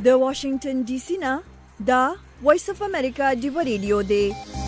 د واشنگټن ډي سي نه دا وایس اف امریکا ډیو ریډیو دی.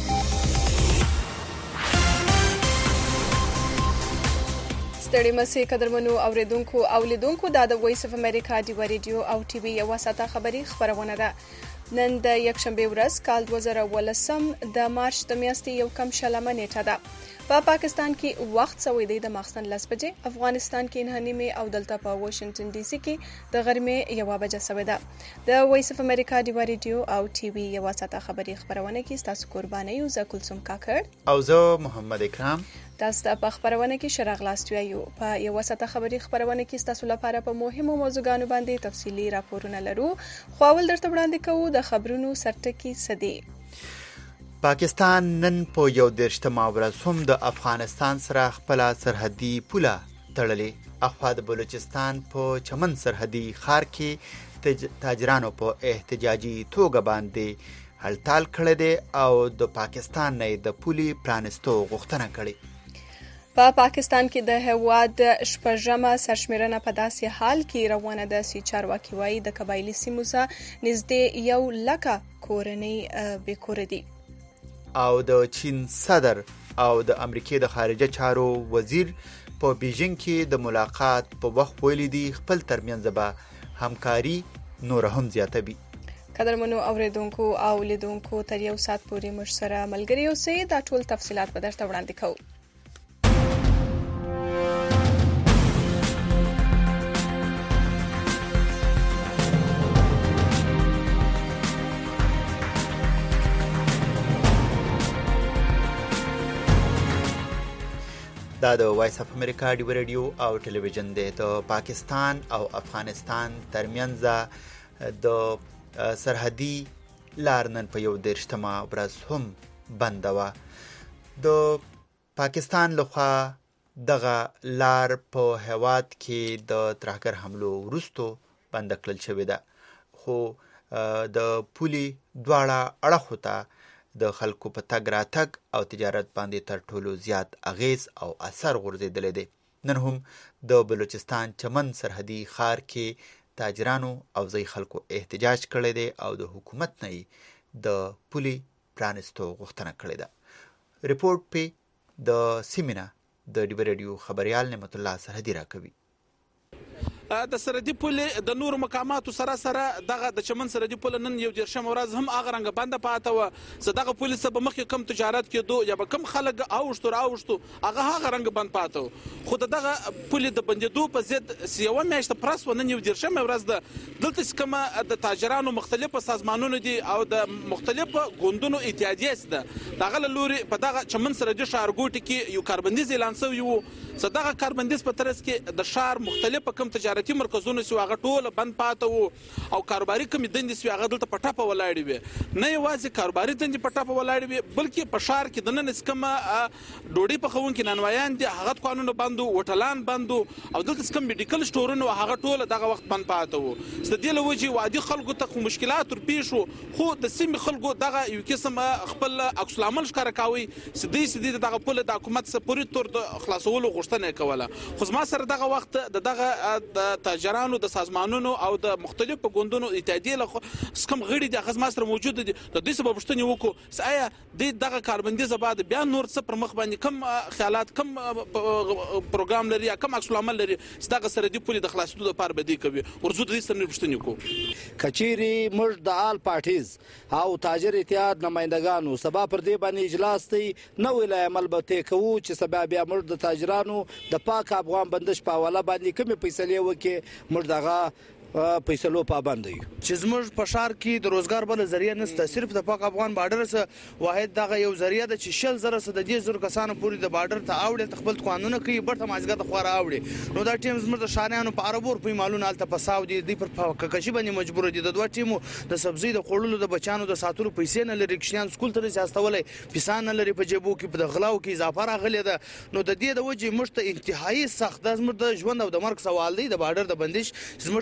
ستړي مسئ قدرمنو اوریدونکو او لیدونکو دا د وایس اف امریکا ډیو ریډیو او ټي وي یو ساعته خبری خبرونه ده. نن د یکشنبه ورځ کال 2018 د مارچ د میاشتې یو کم شلمه نیټه ده. په پاکستان کې وخت سوی دی د ماخستن 10 بجې، افغانستان کې 9:30 او دلته په واشنگټن ډي سي کې د غرمې 1 بجه سوی ده. د وایس اف امریکا ډیو ریډیو او ټي وي یو ساعته خبری خبرونه کې تاسو قرباني یو ز کلثوم کاکړ او زه محمد اکرام تاسو په خبرونه کې شراغلاست یو په یو ساعته خبری خبرونه کې تاسو لپاره په مهمو موضوعاتو باندې تفصیلی راپورونه لرو. خو اول درته وړاندې کوو د خبرونو سرټکی سدي. پاکستان نن په 11مه ورځ هم د افغانستان سره خپل سرحدي پوله تړلې. اخوا د بلوچستان په چمن سرحدي ښار کې تاجرانو په احتجاجي توګه باندې هړتال کړی دی او د پاکستان نه د پولي پرانستو غوښتنه کړې. په پاکستان کې د هواد شپږمه سرشمیرنه په داسې حال کې روانه ده چې چارواکي وايي د قبایلی سیمو څخه نږدې 100,000 کورنۍ بیکور دي. او د چین صدر او د امریکای د خارجه چارو وزیر په بیجینګ کې د ملاقات په وخت ویلي دي خپل ترمنځ به همکاري نور هم زیاتوي. قدرمنو اوریدونکو او لیدونکو تر یو ساعت پورې موږ سره ملګری اوسئ. دا ټول تفصيلات به درته وړاندې کوو. دا د وایس اف امریکا ډیو ریډیو او ټلویزیون دی. د پاکستان او افغانستان ترمنځ د سرحدي لار نن په 11مه ورځ هم بنده وه. د پاکستان لخوا دغه لار په هواد کې د ترهګر حملو وروستو بنده کړل شوې ده، خو د پولي دواړه اړخو ته د خلکو په تګ راتګ او تجارت باندې تر ټولو زیات اغیز او اثر غورځېدلی دی. نن هم د بلوچستان چمن سرحدي ښار کې تاجرانو او ځای خلکو احتجاج کړی دی او د حکومت نه د پولي پرانستو غوښتنه کړې ده. ریپورټ په د سیمینه د ډیو ریډیو خبريال نعمت الله سرحدي راکوي. د سرحدي پولې د نور مقاماتو سره دغه د چمن سرحدي پول نن 11مه ورځ هم هغه رنګ بنده پاته و. زداغه پولیس به مخکې کم تجارت کېدو یا به کم خلک اوښتو هغه رنګ بند پاته و. خو دغه پولې د بندیدو په ضد یوه میاشت پرس و نن 11مه ورځ ده. دلته کومه د تاجرانو مختلفه سازمانونه دي او د مختلفه ګوندونو اتحادیه ده. دغه لوري په دغه چمن سرحدي ښارګوټي کې یو کاربندیز اعلان شوی و. دغه کاربندیز په ترڅ کې د ښار مختلفه کم تجارتي مرکزونه سو هغه ټول بند پاته وو او کاروباري کمی دندې سو هغه دلته پټاپه ولاړې وي. نه یوازې کاروباري دندې پټاپه ولاړې وي بلکې په ښار کې د نن اسکمه ډوډۍ پخونکي نانوایان دي هغه قانون بندو وټلان بندو او دلته اسکم میډیکل سټورونه هغه ټول دغه وخت بند پاته وو. ستدې له وجې وادي خلکو ته مشکلات ور پیښو خو د سیمې خلکو دغه یو قسم خپل عکس العمل ښکاره کوي. سدي دغه په د حکومت سپوري تور د خلاصولو غوښتنه کوله. خو ما سره دغه وخت دغه تاجرانو د سازمانونو او د مختلفو ګوندونو اتحادیه له سکم غړي د خدمات سره موجود دي. د دې سبب پوښتنه وکړو آیا دغه کاربندیز بعد بیا نور څه پر مخ باندې کم خیالات کم پروګرام لري کم عکس العمل لري دغه سره دی پولی د خلاصولو لپاره بدی کوي. ورزو د دې سره پوښتنه وکړو کچيري موږ د آل پارټیز او تاجر اتحاد نمائندګانو سبا پر دې باندې اجلاس دی نو ویلای عمل به ته کوو چې سبا بیا موږ د تاجرانو د پاک افغان بندش په حواله باندې کومې فیصله وکړي موږ دغه پیسلو پابند یو چې زموږ په شهر کې د روزګار بل ذریعہ نشته. صرف د پاک افغان بارډر سره واحد دغه یو ذریعہ د چې شل زره د دې زر کسانو پوری د بارډر ته اوړي خپل قانون کوي برته مازګه د خورا اوړي. نو دا ټیم زموږ د شاریانو په عربور په مالونه الته پساو دي د پر ککشي باندې مجبور دي. د دوه ټیمو د سبزی د خورلو د بچانو د ساتلو پیسې نه لري کښیان سکول ته ځاستولې پیسې نه لري په جيبو کې په غلاو کې اضافه راغلی ده. نو د دې د وجې مشته انتهایی سخت د زموږ د ژوند او د مرګ سوال دی. د بارډر د بندش زموږ ته ډیر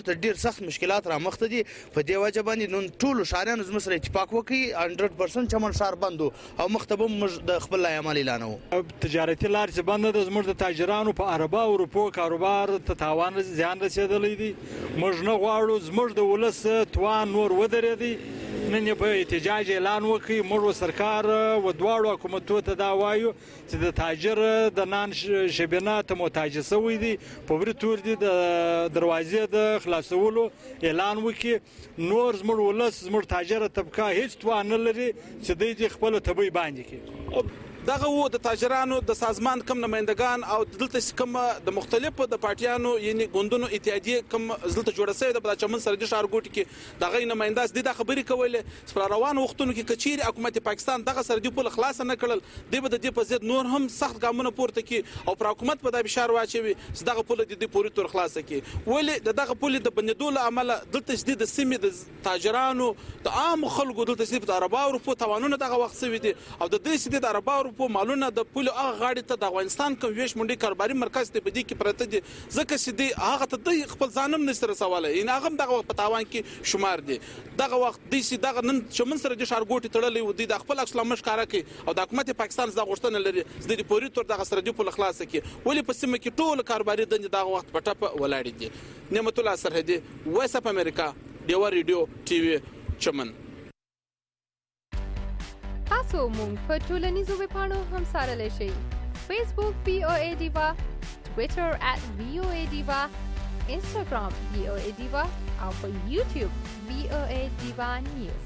سخت مشکلات را مخ ته دي. په دې وجه باندې نن ټولو ښاریانو زموږ سره اتفاق وکړي 100% چمن ښار بند او مخ ته به موږ د خپل لایعمل اعلانوو. تجارتي لارې چې بنده ده زموږ د تاجرانو په عربه او اروپو کاروبار ته تاوان زیان رسېدلی دی. موږ نه غواړو زموږ د ولس توان نور ودرېدی. نن یې په احتجاج اعلان وکړي. موږ سرکار و دواړو حکومتونو ته دا وایو چې د تاجر د نان شبینه ته محتاج شوی دی. په ورې تور دي د دروازې د خلاصولو اعلان وکړي. نور زموږ ولس زموږ تاجره طبقه هیڅ توان نه لري چې دوی د خپل طبي باندې کړي. دغه وو د تاجرانو د سازمان کم نمائندگان او دلته کوم د مختلفو د پارټیانو یعنی ګوندونو اتحادیه کوم دلته جوړه شوې د چمن سرحدي ښارګوټي کې دغه نمائنداس د خبرې کولې پر روانو وختونو کې کچيري حکومت پاکستان دغه سرحدي پول خلاص نه کړل د بده د په ضد نور هم سخت ګامونه پورته کې او پر حکومت په د بشار واچوي دغه پول د پوری تور خلاص کې ولې دغه پول د بندیدول عمل دلته د سیمې د تاجرانو د عام خلکو دلته د عربا او په توانونه دغه وخت سوي دي او د دې د عربا په مالونه د پول هغه غاړې ته د افغانستان کوم ویش منډي کاروباري مرکز ته بدی کې پرته دي ځکه چې دی هغه ته د خپل ځانم نشته سواله ان هغه دغه په تاوان کې شمار دي دغه وخت د سي دغه نن چمن سره د ښارګوټي تړلې و دي د خپل اسلام مشکاره کې او د حکومت پاکستان زغ غوښتنه لري د پوری تور دغه سره د پول خلاص کې ولی په سیمه کې ټول کاروباري د دغه وخت په ټپ ولاړ دي. نعمت الله سرحدي وایس اف امریکا ډیوا ریډیو ټي وي چمن. تاسو مونږ په ټولنیزو ویبپاڼو هم سره شئ. فیسبوک VOA ډیوا، ټویټر @VOA ډیوا، انسټاګرام VOA ډیوا او په یوټیوب VOA ډیوا نیوز.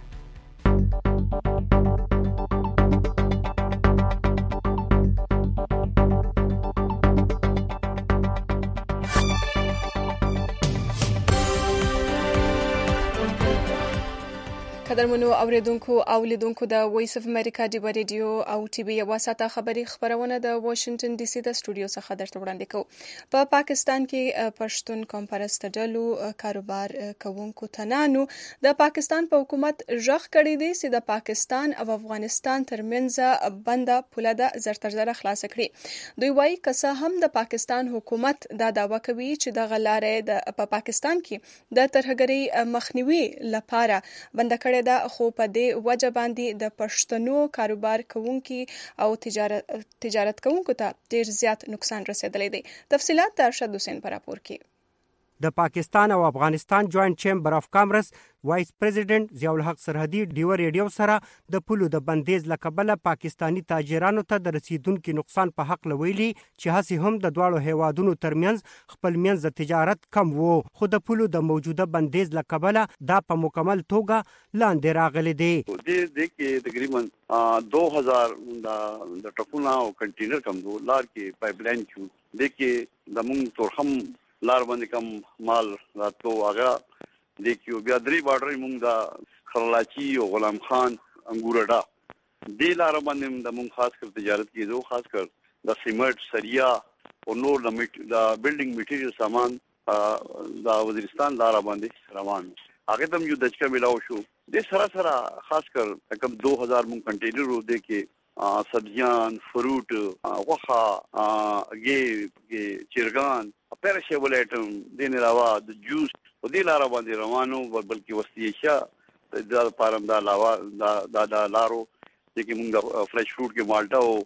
قدرمنو اوریدونکو او لیدونکو د وایس اف امریکا ډیوا ریډیو او ټي وي یو ساته خبري خبرونه د واشنگټن ډي سي د سټوډیو څخه درته وړاندې کوو. په پاکستان کې پښتون کانفرنس ډلو کاروبار کوونکو تنانو د پاکستان په حکومت ژغ کړی دی چې د پاکستان او افغانستان ترمنځ بنده پوله د زرترزره خلاص کړي. دوی وایي که هم د پاکستان حکومت دا دعوه کوي چې د غلارې په پاکستان کې د ترهګرۍ مخنیوي لپاره بنده کړی دا خو په دې وجه باندې د پښتنو کاروبار کوونکي او تجارت کوونکو ته ډیر زیات نقصان رسیدلی دی. تفصيلات د ارشد حسین پر راپور کې. د پاکستان او افغانستان جوائنٹ چیمبر اف کامرس وایس پریزیډنټ ضیاء الحق سرحدي ډیوا ریډیو سره د پولو د بندیز لکبله پاکستانی تاجرانو ته د رسیدونکو نقصان په حق لویلي چې هڅه هم د دواړو هیوادونو ترمنځ خپل منځ تجارت کم وو خو د پولو د موجوده بندیز لکبله دا په مکمل توګه لاندې راغلي دي. د کې تقریبا 2000 د ټکونه او کنټینر کم دو لار کې پایپ لاین کیو د کې د مونږ تورخم لار باندې کم مال راتلو هغه د کیو بیا درې بارډر مونږ د خرلاچی او غلام خان انګورډا د لار باندې د مونږ خاص کر تجارت کیدو خاص کر د سیمنټ سریا او نور د بلډینګ میټیریل سامان د وزیرستان لار باندې روان هغه تم یو دچکا ملاو شو د سره خاص کر کم 2000 مونږ کنټینر ورو د کې سبزیان فروٹ وخا ګي چرګان پیرشیبل آیټم دین علاوه د جوس په دې لار باندې روانو بلکې وسیشه د پارم دا علاوه دا لارو چې موږ فرش فروټ کې مالټا او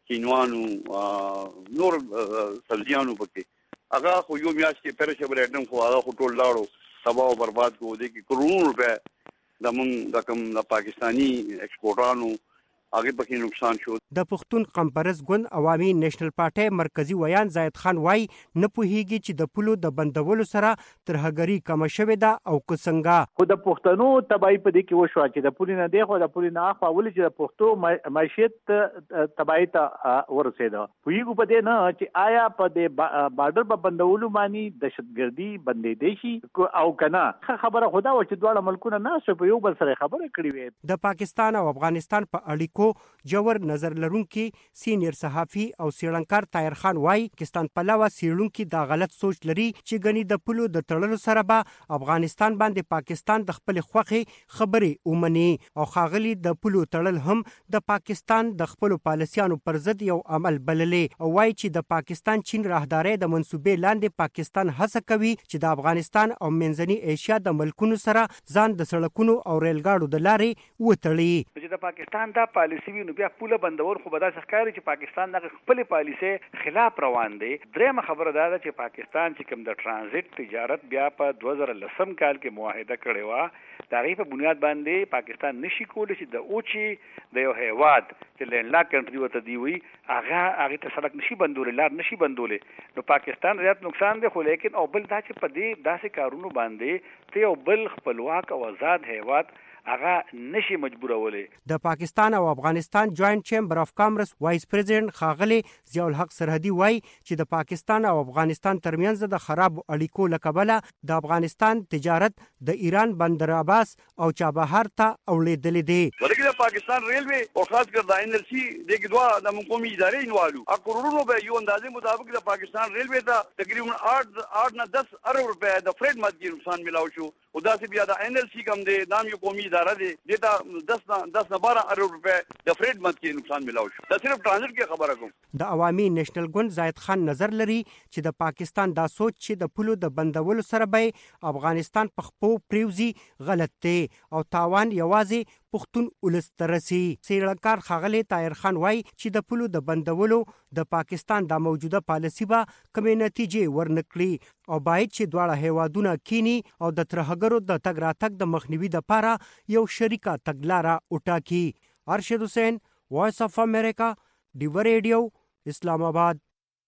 کینوانو نور سبزیانو پکې هغه خو یو میاش کې پیرشیبل آیټم خو هغه ټول لاړو تباہ او برباد کو دي کې کروڑ روپے د موږ د کوم د پاکستانی ایکسپورټانو هغه پکې نقصان شو. د پښتون کانفرنس ګوند عوامي نېشنل پارټي مرکزی ویان زاید خان وای نه پوهیږي چې د پولو د بندولو سره ترهګری کم شوه دا او څنګه خو د پښتنو تبعی په دې کې وشو چې د پولي نه دی خو د پولي نه اخوا ولې چې د پښتو معیشت تبعی ته ورسېده ویګو په دې نه چې آیا په دې بارډر په بندولو باندې دهشتګردي بندې دي شي او کنه خبره خدا و چې دواړه ملکونه نه په یو بل سره خبره کړې وي. د پاکستان او افغانستان په اړیکو اړیکو جوړ نظر لرونکي سینیر صحافي او سیړنکار طاهر خان وايي پاکستان پلوه سیړونکي دا غلط سوچ لري چې غني د پلو د تړلو سره به افغانستان باندې پاکستان د خپل خوخي خبرې ومني او خاغلی د پلو تړل هم د پاکستان د خپل پالیسیانو پر ضد یو عمل بللې او وايي چې د پاکستان چین راهداري د منسوبې لاندې پاکستان هڅه کوي چې د افغانستان او منځني ایشیا د ملکونو سره ځان د سړکونو او ریلګاډو د لارې وتړي. چې د پاکستان دا پالیسی وي نو بیا پوله بندول خو به داسې ښکاري چې پاکستان د خپل پالیسي خلاف روان دی. درېمه خبره دا ده چې پاکستان چې کوم د ترانزیت تجارت بیا په 2010 کال کې معاهده کړې وه د هغې په بنیاد باندې پاکستان نشي کولی چې د اوچې د یو هیواد چې لینډ لاک کنټري ورته دی وي هغې ته سړک نشي بندولی لار نشي بندولی نو پاکستان زیات نقصان دی. خو لیکن او بل دا چې په دې داسې کارونو باندې ته یو بل خپلواک او آزاد هیواد هغه نشي مجبورولې. د پاکستان او افغانستان جوائنٹ چیمبر اف کامرس وایس پریزیډنټ ښاغلی ضیاء الحق سرحدي وایي چې د پاکستان او افغانستان ترمنځ د خراب اړیکو له کبله د افغانستان تجارت د ایران بندر عباس او چابهار ته اوړېدلی دی. ولکه د پاکستان ریلوے او خاص کر د NLC د دوه د قومي ادارې انوالو اکرورونو به یو اندازې مطابق د پاکستان ریلوے ته تقریبا 8 نه 10 ارب روپے د فریډ مارکیټ نقصان ملاو شو او دا چې بیا د NLC کم دی نام یو قومي اداره دی دیتا 10 نه 12 ارب روپے د فریډ مارکیټ نقصان ملاو شو. دا صرف ترانزیت کې خبره کوم. د عوامي نېشنل ګوند زاهد خان نظر لري چې د پاکستان دا سوچ چې د پولو د بندولو سره به افغانستان په خپو پریوزي غلط دی او تاوان یوازې پښتون ولس ترسي. سیړنکار ښاغلی طاهر خان وايي چې د پولو د بندولو د پاکستان د موجوده پالیسي به کومې نتیجې ورنکړي او باید چې دواړه هیوادونه کینی او د ترهګرو د تګ راتګ د مخنیوي لپاره یو شریکه تګلاره وټاکي. ارشد حسین، وایس اف امریکا، ډیو ریډیو، اسلام آباد.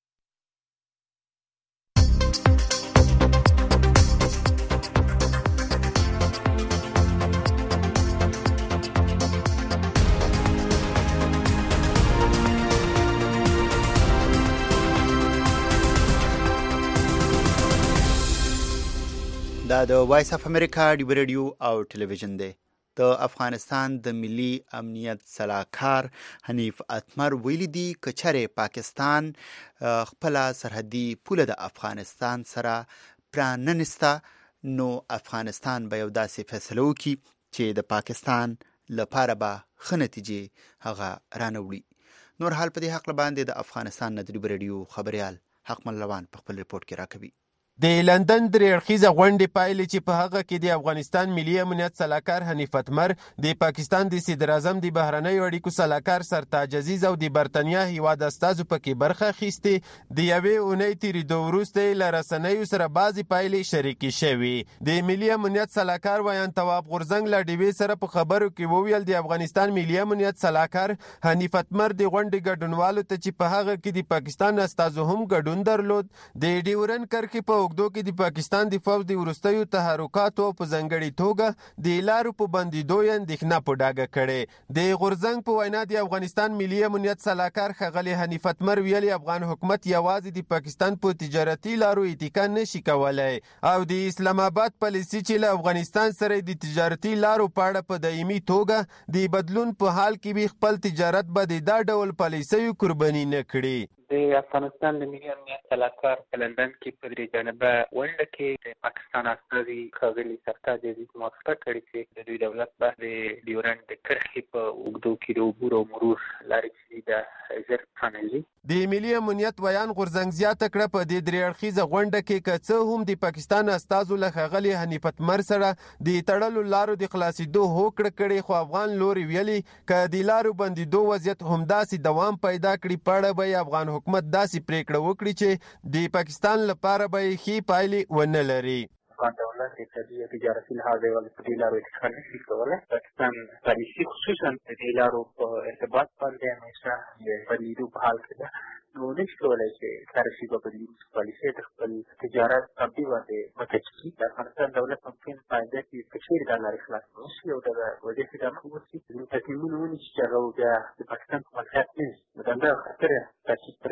دا د وایس اف امریکا ډیو ریډیو او ټلویزیون دی. د افغانستان د ملي امنیت صلاحکار حنیف اتمر ویلي دي که چېرې پاکستان خپل سرحدي پوله د افغانستان سره پراننسته نو افغانستان به یو داسې فیصله وکړي چې د پاکستان لپاره به ښه نتیجې هغه رانوړي. نور حال په دې هکله باندې د افغانستان نه د ډیو ریډیو خبریال حق ملوان په خپل ریپورت کې راکوي. د لندن درې اړخیزه غونډې پایلې چې په هغه کې د افغانستان ملي امنیت صلاحکار حنیف اتمر، د پاکستان د صدر اعظم د بهرنیو اړیکو صلاحکار سرتاج عزیز او د برتانیا هیواد استازو پکې برخه اخیستې د یوې اونۍ تېرېدو وروسته له رسنیو سره بعضې پایلې شریکې شوې. د ملي امنیت صلاحکار ویان تواب غورځنګ له ډیوې سره په خبرو کې وویل د افغانستان ملي امنیت صلاحکار حنیف اتمر د غونډې ګډونوالو ته چې په هغه کې د پاکستان استازو هم ګډون درلود د ډیورن کرښې په اوږدو کې د پاکستان د فوج د وروستیو تحرکاتو په ځانګړې توګه د لارو په بندېدو یې اندېښنه په ډاګه کړې. د غورځنګ په وینا د افغانستان ملي امنیت صلاحکار ښاغلی حنیف اتمر ویلي افغان حکومت یوازې د پاکستان په تجارتي لارو اتکا نشي کولی او د اسلام آباد پالیسي چې له افغانستان سره د تجارتي لارو په اړه په دایمي توګه د بدلون په حال کې به خپل تجارت به د دا ډول پالیسیو قرباني نه کړي. د افغانستان د ملي امنیت صلاحکار په لندن کې په درې جانبه غونډه کې د پاکستان استازي ښاغلي سرتاج عزیز موافقه کړې چې د دوی دولت به د ډیورنډ د کرښې په اوږدو کې د عبور او مرور لارې چې د ژر پرانیزي. د ملي امنیت ویان غورځنګ زیاته کړه په دې درې اړخیزه غونډه کې که څه هم د پاکستان استازو له ښاغلي حنیف اتمر سره د تړلو لارو د خلاصېدو هوکړه کړې خو افغان لوري ویلي که د لارو بندېدو وضعیت همداسې دوام پیدا کړي په اړه به افغان حکومت داسې پریکړه وکړي چې د پاکستان لپاره به یې ښې پایلې ونه لري. افغان دولت اقتصادي او تجارتي لحاظ یوازې په دې لارو اتکا نشي کولی. پاکستان پالیسي خصوصا په دې لارو په ارتباط باندې همیشه د بدلېدو په حال کې ده نو نشي کولی چې هره شي به بدلېږي. پالیسي د خپل تجارت تبدیل باندې متج کړي. د افغانستان دولت ممکن په آینده کې که چېرې دا لارې خلاصې وشي او دغه وضعیت ادامه وکړي تصمیمونه ونیسي چې هغه بیا د پاکستان په ملکیت نه وي نو د همدغه خاطره تاکید پر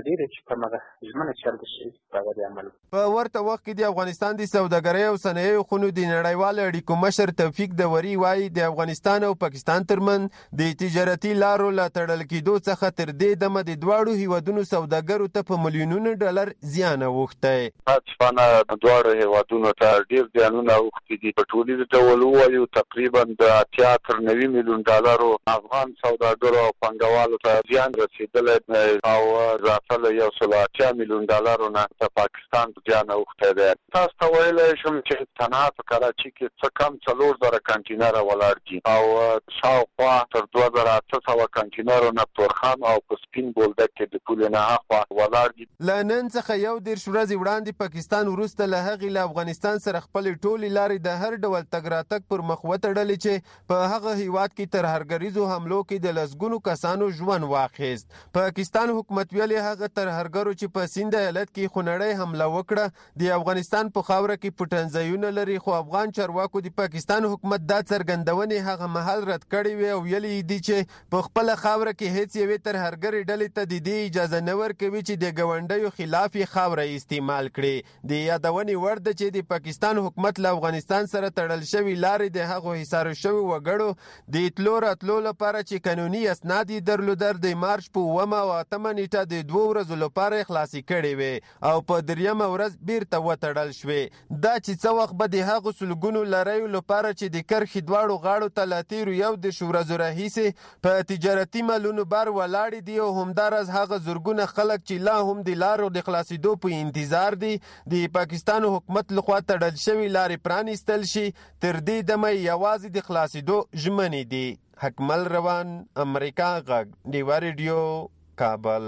ډېرې چې کومه ژمنه چلته شوې هغه د عمل. په ورته وخت کې د افغانستان د سوداګرۍ او صنایعو خونو د نړیوالو اړیکو مشر توفیق دوري وایي د افغانستان او پاکستان ترمن د تجارتي لارو لا تړل کېدو څخه تر دې دمه د دواړو هیوادونو سوداګرو ته په میلیونونو ډالر زیان اوښتی. پاکستان دواړو هیوادونو ته ډېر زیانونه اوښتي دي. په ټولیز ډول ووایو تقریبا د 80 تر 90 میلیون ډالرو افغان سوداګرو او پانګوالو ته زیان رسېدلی او راتله 180 میلیون ډالرو نه د پاکستان زیان اوښتی دی. تاسو ته ویلی شم چې تنها په کراچي کې څه کم 4000 کنټینره ولاړ دي او شاوخوا تر 2800 کنټینرو نه تورخم او په سپین بولدک کې د پولې نه هاخوا ولاړ دي. له نن څخه 1 ورځې وړاندې پاکستان وروسته له هغې له افغانستان سره خپلې ټولې لارې د هر ډول تګ راتګ پر مخ وتړلې چې په هغه هیواد کې ترهرګریزو حملو کې د لسګونو کسانو ژوند واخیست. پاکستان حکومت ویلي هغه ترهرګرو چې په سیند ایالت کې خونړۍ حمله وکړه د افغانستان په خاوره کې پټنځایونه لري، خو افغان چارواکو د پاکستان حکومت دا څرګندونې هغه مهال رد کړې وې او ویلي دي چې په خپله خاوره کې هیڅ یوې ترهرګرې ډلې ته د دې اجازه نه ورکوي چې د ګاونډیو خلاف یې خاوره استعمال کړي. د یادونې وړ ده چې د پاکستان حکومت له افغانستان سره تړل شوي لارې د هغو حصارو شوي وګړو د تلو راتلو لپاره چې قانوني اسناد یې درلودل د مارچ په 9 او 8 نیټه د 2 ورځو لپاره خلاصې کړې وې او په 3 ورځ بیرته وتړل شوې. دا چې څه وخت به د هغو سلګونو لاریو لپاره چې د کرښې دواړو غاړو ته له تېرو 11 ورځو راهیسې په تجارتي مالونو بار ولاړې دي او همداراز هغه زرګونه خلک چې لا هم د لارو د خلاصېدو په انتظار دي د پاکستان حکومت لخوا تړل شوي لارې پرانیستل شي. تر دې دمه یوازې د خلاصېدو ژمنې دي. حکمل روان، امریکا غږ، ډیوا ریډیو، کابل.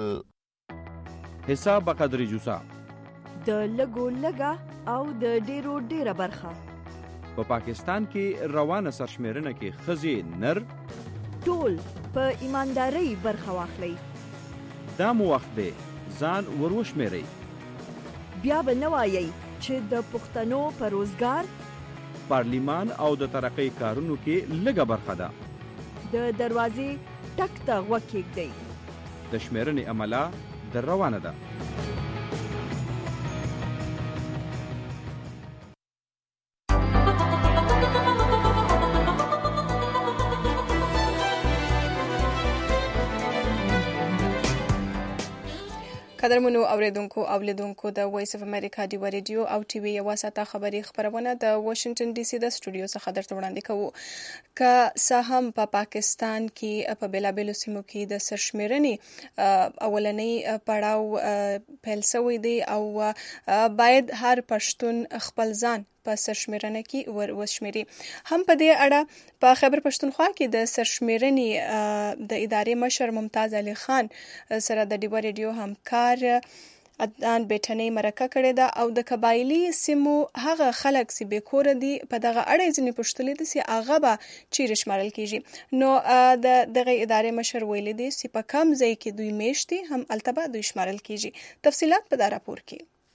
حساب بقدر جوسا د لګو لګا او د ډیرو ډیره برخه په پاکستان کې روانه سرشمیرنه کې خزي نر ټول په ایمانداري برخه واخلي. دا مو وخت دی ځان وروشمیرئ. بیا به نه وایئ چې د پښتنو په روزګار، پارلیمان او د ترقۍ کارونو کې لږه برخه ده. د دروازې ټک ته غوږ کېږدئ. د شمیرنې عمله در روانه ده. قدرمنو اوریدونکو او لیدونکو د وایس اف امریکا ډیوا ریډیو او ټي وي یوه ساعته خبري خبرونه د واشنگټن ډي سي د سټوډیو څخه درته وړاندې کوو. که څه هم په پاکستان کې په بیلابیلو سیمو کې د سرشمیرنې اولنۍ پړاو پیل شوی دی او باید هر پښتون خپل ځان په سرشمیرنه کې وشمیري. هم په دې اړه په خیبر پښتونخوا کې د سرشمیرنې د ادارې مشر ممتاز علي خان سره د ډیوا ریډیو همکار عدنان بیٹنی مرکه کړې ده او د قبایلی سیمو هغه خلک چې به کور دي په دغه اړه ځینې پوښتلې دي چې هغه به چیرې شمارل کیږي. نو دغه ادارې مشر ویلي دي چې په کم ځای کې دوی میشتي هم التبا دوی شمارل کیږي. تفصيلات په دا راپور کې.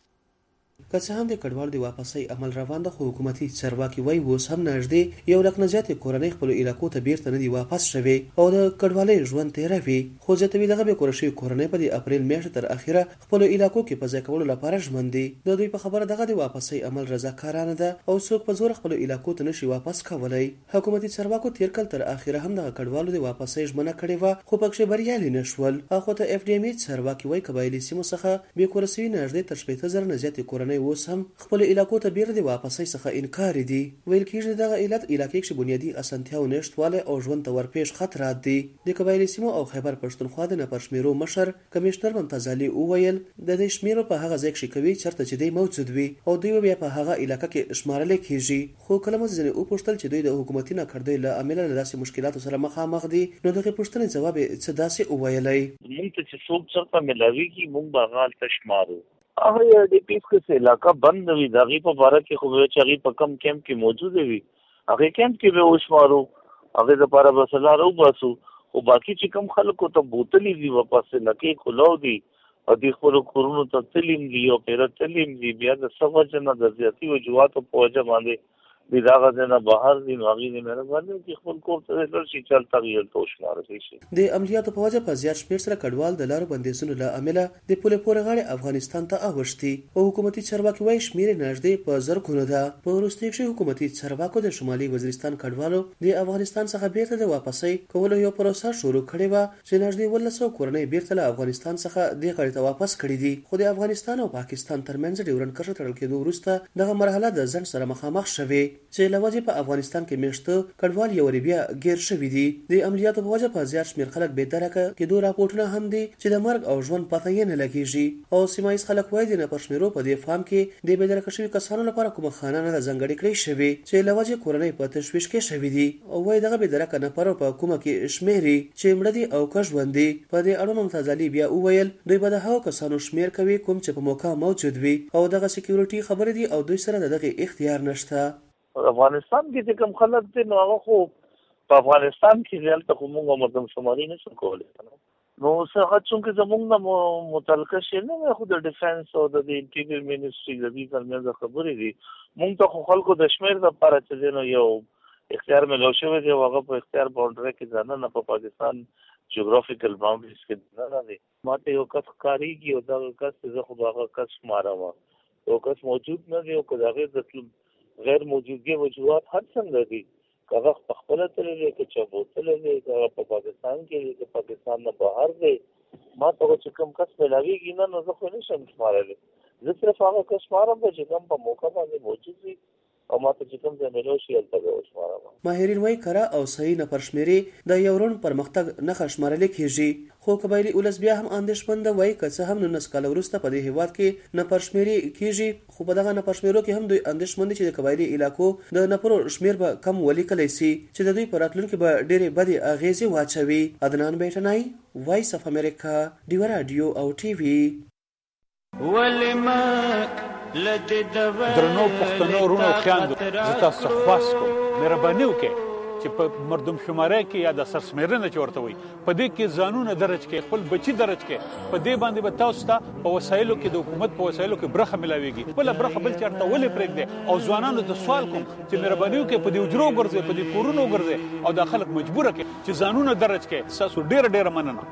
که څه هم د کډوالو د واپسۍ عمل روان ده، خو حکومتي چارواکي وایي اوس هم نږدې 1 لک نه زیاتې کورنۍ خپلو علاقو ته بیرته نه دي واپس شوې او د کډوالۍ ژوند تېروي. خو زیاتوي دغه بېکوره شوي کورنۍ په د اپریل میاشتې تر اخره خپلو علاقو کې په ځای کولو لپاره ژمن دي. د دوی په خبره دغه د واپسۍ عمل رضاکارانه ده او څوک په زور خپلو علاقو ته نشي واپس کولی. حکومتي چارواکو تېر کال تر اخره هم دغه کډوالو د واپسۍ ژمنه کړې وه، خو پکښې بریالي نه شول. اخواته اف ډي ام ای چارواکي وایي قبایلي سیمو څخه بېکوره شوي نږدې تر 80,000 نه زیاتې کورنۍ اوس هم خپل علاقو ته بیرته د واپسۍ څخه انکار دي. ویل کېږي دغه علت علاقې کې بنیادي اسانتیاو نشتوالی او ژوند ته ورپېښ خطرات دي. د قبایلي سیمو او خیبر پښتونخوا د نپرشمیرو مشر کمشنر ممتاز علي وویل د دې شمیرو په هغه ځای کې کوي چېرته چې دی موجود وي او دوی بیا په هغه علاقه کې شمارل کېږي. خو کله مو ځینې وپوښتل چې دوی د حکومتي ناکردۍ له امله له داسې مشکلاتو سره مخامخ دي، نو دغه پوښتنې ځواب یې څه داسې وویلی. موږ ته چې څوک څرته ملاویږي موږ به هغه هلته شمارو. هغه د پیس کې علاقه بند وي، د هغې په باره کې خو به چې هغې په کم کیمپ کې موجوده وي هغې کیمپ کې به وشمارو، هغې دپاره به سزا راوباسو. خو باقي چې کم خلکو ته بوتلي دي واپس علاقې کلاو دي او دوی خپلو کورونو ته تلیم دي او پیره تلیم دي، بیا د څه وجه نه د زیاتي وجوهاتو په وجه باندې دی دا غزنه بهر دی نوغي نه مهرباني چې خپل کور ته ورشي چل تغیر تو شمار شي. د عملیاتو په وجه په زیات شمېر سره کډوال د لارو بندیزونو له امله د پولې پورې غاړې افغانستان ته اوښتي او حکومتي چارواکي وايي شمېر نږدې په زرګونو ده. په وروستیو کې حکومتي چارواکو د شمالي وزیرستان کډوالو د افغانستان څخه بیرته د واپسۍ کولو یو پروسه شروع کړې وه چې نږدې 1,000 کورنۍ بیرته له افغانستان څخه دې غاړې ته واپس کړي دي. خو د افغانستان او پاکستان ترمنځ ډیورنډ کرښه تړل کېدو وروسته دغه مرحله د ځنډ سره مخامخ شوې چې له وجې په افغانستان کې میشته کډوال یو بیا غیر شوي دي. د عملیاتو په وجه په زیات شمېر خلک بېدرکه کېدو راپورټونه هم دي چې د مرګ او ژوند پته یې نه لګېږي او سیمه ییز خلک وایي د نفر شمېرو په دې فام کې د بېدرکه شوي کسانو لپاره کومه خانه نه ده ځانګړې کړې شوې چې له وجې کورنۍ په تشویش کې شوي دي او وایي دغه بېدرکه نفر په کومه کې شمېري چې مړه دي او که ژوندي. په دې اړه ممتاز علي بیا وویل دوی به د هغو کسانو شمېر کوي کوم چې په موقع موجود وي او دغه سکیورټي خبرې دي او دوی سره د دغه اختیار نشته. افغانستان کې چې کوم خلک دي نو هغه خو په افغانستان کې ځل ته موږ مردم شماري نشو کولی نو څنګه چې زموږ نه متعلقه شي نه خو د ډیفنس او د انټیریور منیسټري د دې ترمنځ خبرې دي. موږ ته خو خلکو د شمیر لپاره چې نو یو اختیار ملو شوی دی هغه په اختیار باونډري کې ځان نه په پاکستان جغرافیکل باونډریز کې نه دی. ماته یو کس کاریږي او دا کس زه خو هغه کس مارم او کس موجود نه دی او کداغه د غیر موجودګي وجوهات هر څنګه دي کغه خپل تللی کې چې بوتل دی په پاکستان کې د پاکستان نه بهر دی ما ته چې کوم کس ملاویږي نه نو زه خو نشم شمارلی زه صرف هغه کس شمارم چې کوم په موقع باندې موجود وي او ما ته چې کوم ځای ملو شي هلته شمارم. ماهرین وایي کره او صحیح نفر شمېرې د یو روڼ پرمختګ نښه شمارلی کېږي خو قبایلي ولس بیا هم اندېښمنده وایي که څه هم 19 کاله وروسته په دې هېواد کې نفر شمېرې کېږي خو په دغه نفر شمېرو کې هم دوی اندېښمن دي چې د قبایلي علاقو د نفرو شمېر به کم ولیکلی سي چې د دوی په راتلونکي به ډېرې بدې اغېزې واچوي. عدنان بیټنای وایس اف امریکا ډیوه راډیو او ټي وي. درنو پښتنو رونو خویندو زه تاسو څخه خواست کوم مهرباني وکړئ چې په مردم شمارۍ کې یا د سرشمېرنه چې ورته وایي په دې کې ځانونه درج کړئ خپل بچي درج کړئ په دې باندې به تاسو ته په وسایلو کې د حکومت په وسایلو کې برخه ملاویږي خپله برخه بل چېرته ولې پرېږدئ او ځوانانو ته سوال کوم چې مهرباني وکړئ په دې حجرو وګرځئ په دې کورونو وګرځئ او دا خلک مجبوره کړئ چې ځانونه درج کړئ. ستاسو ډېره مننه.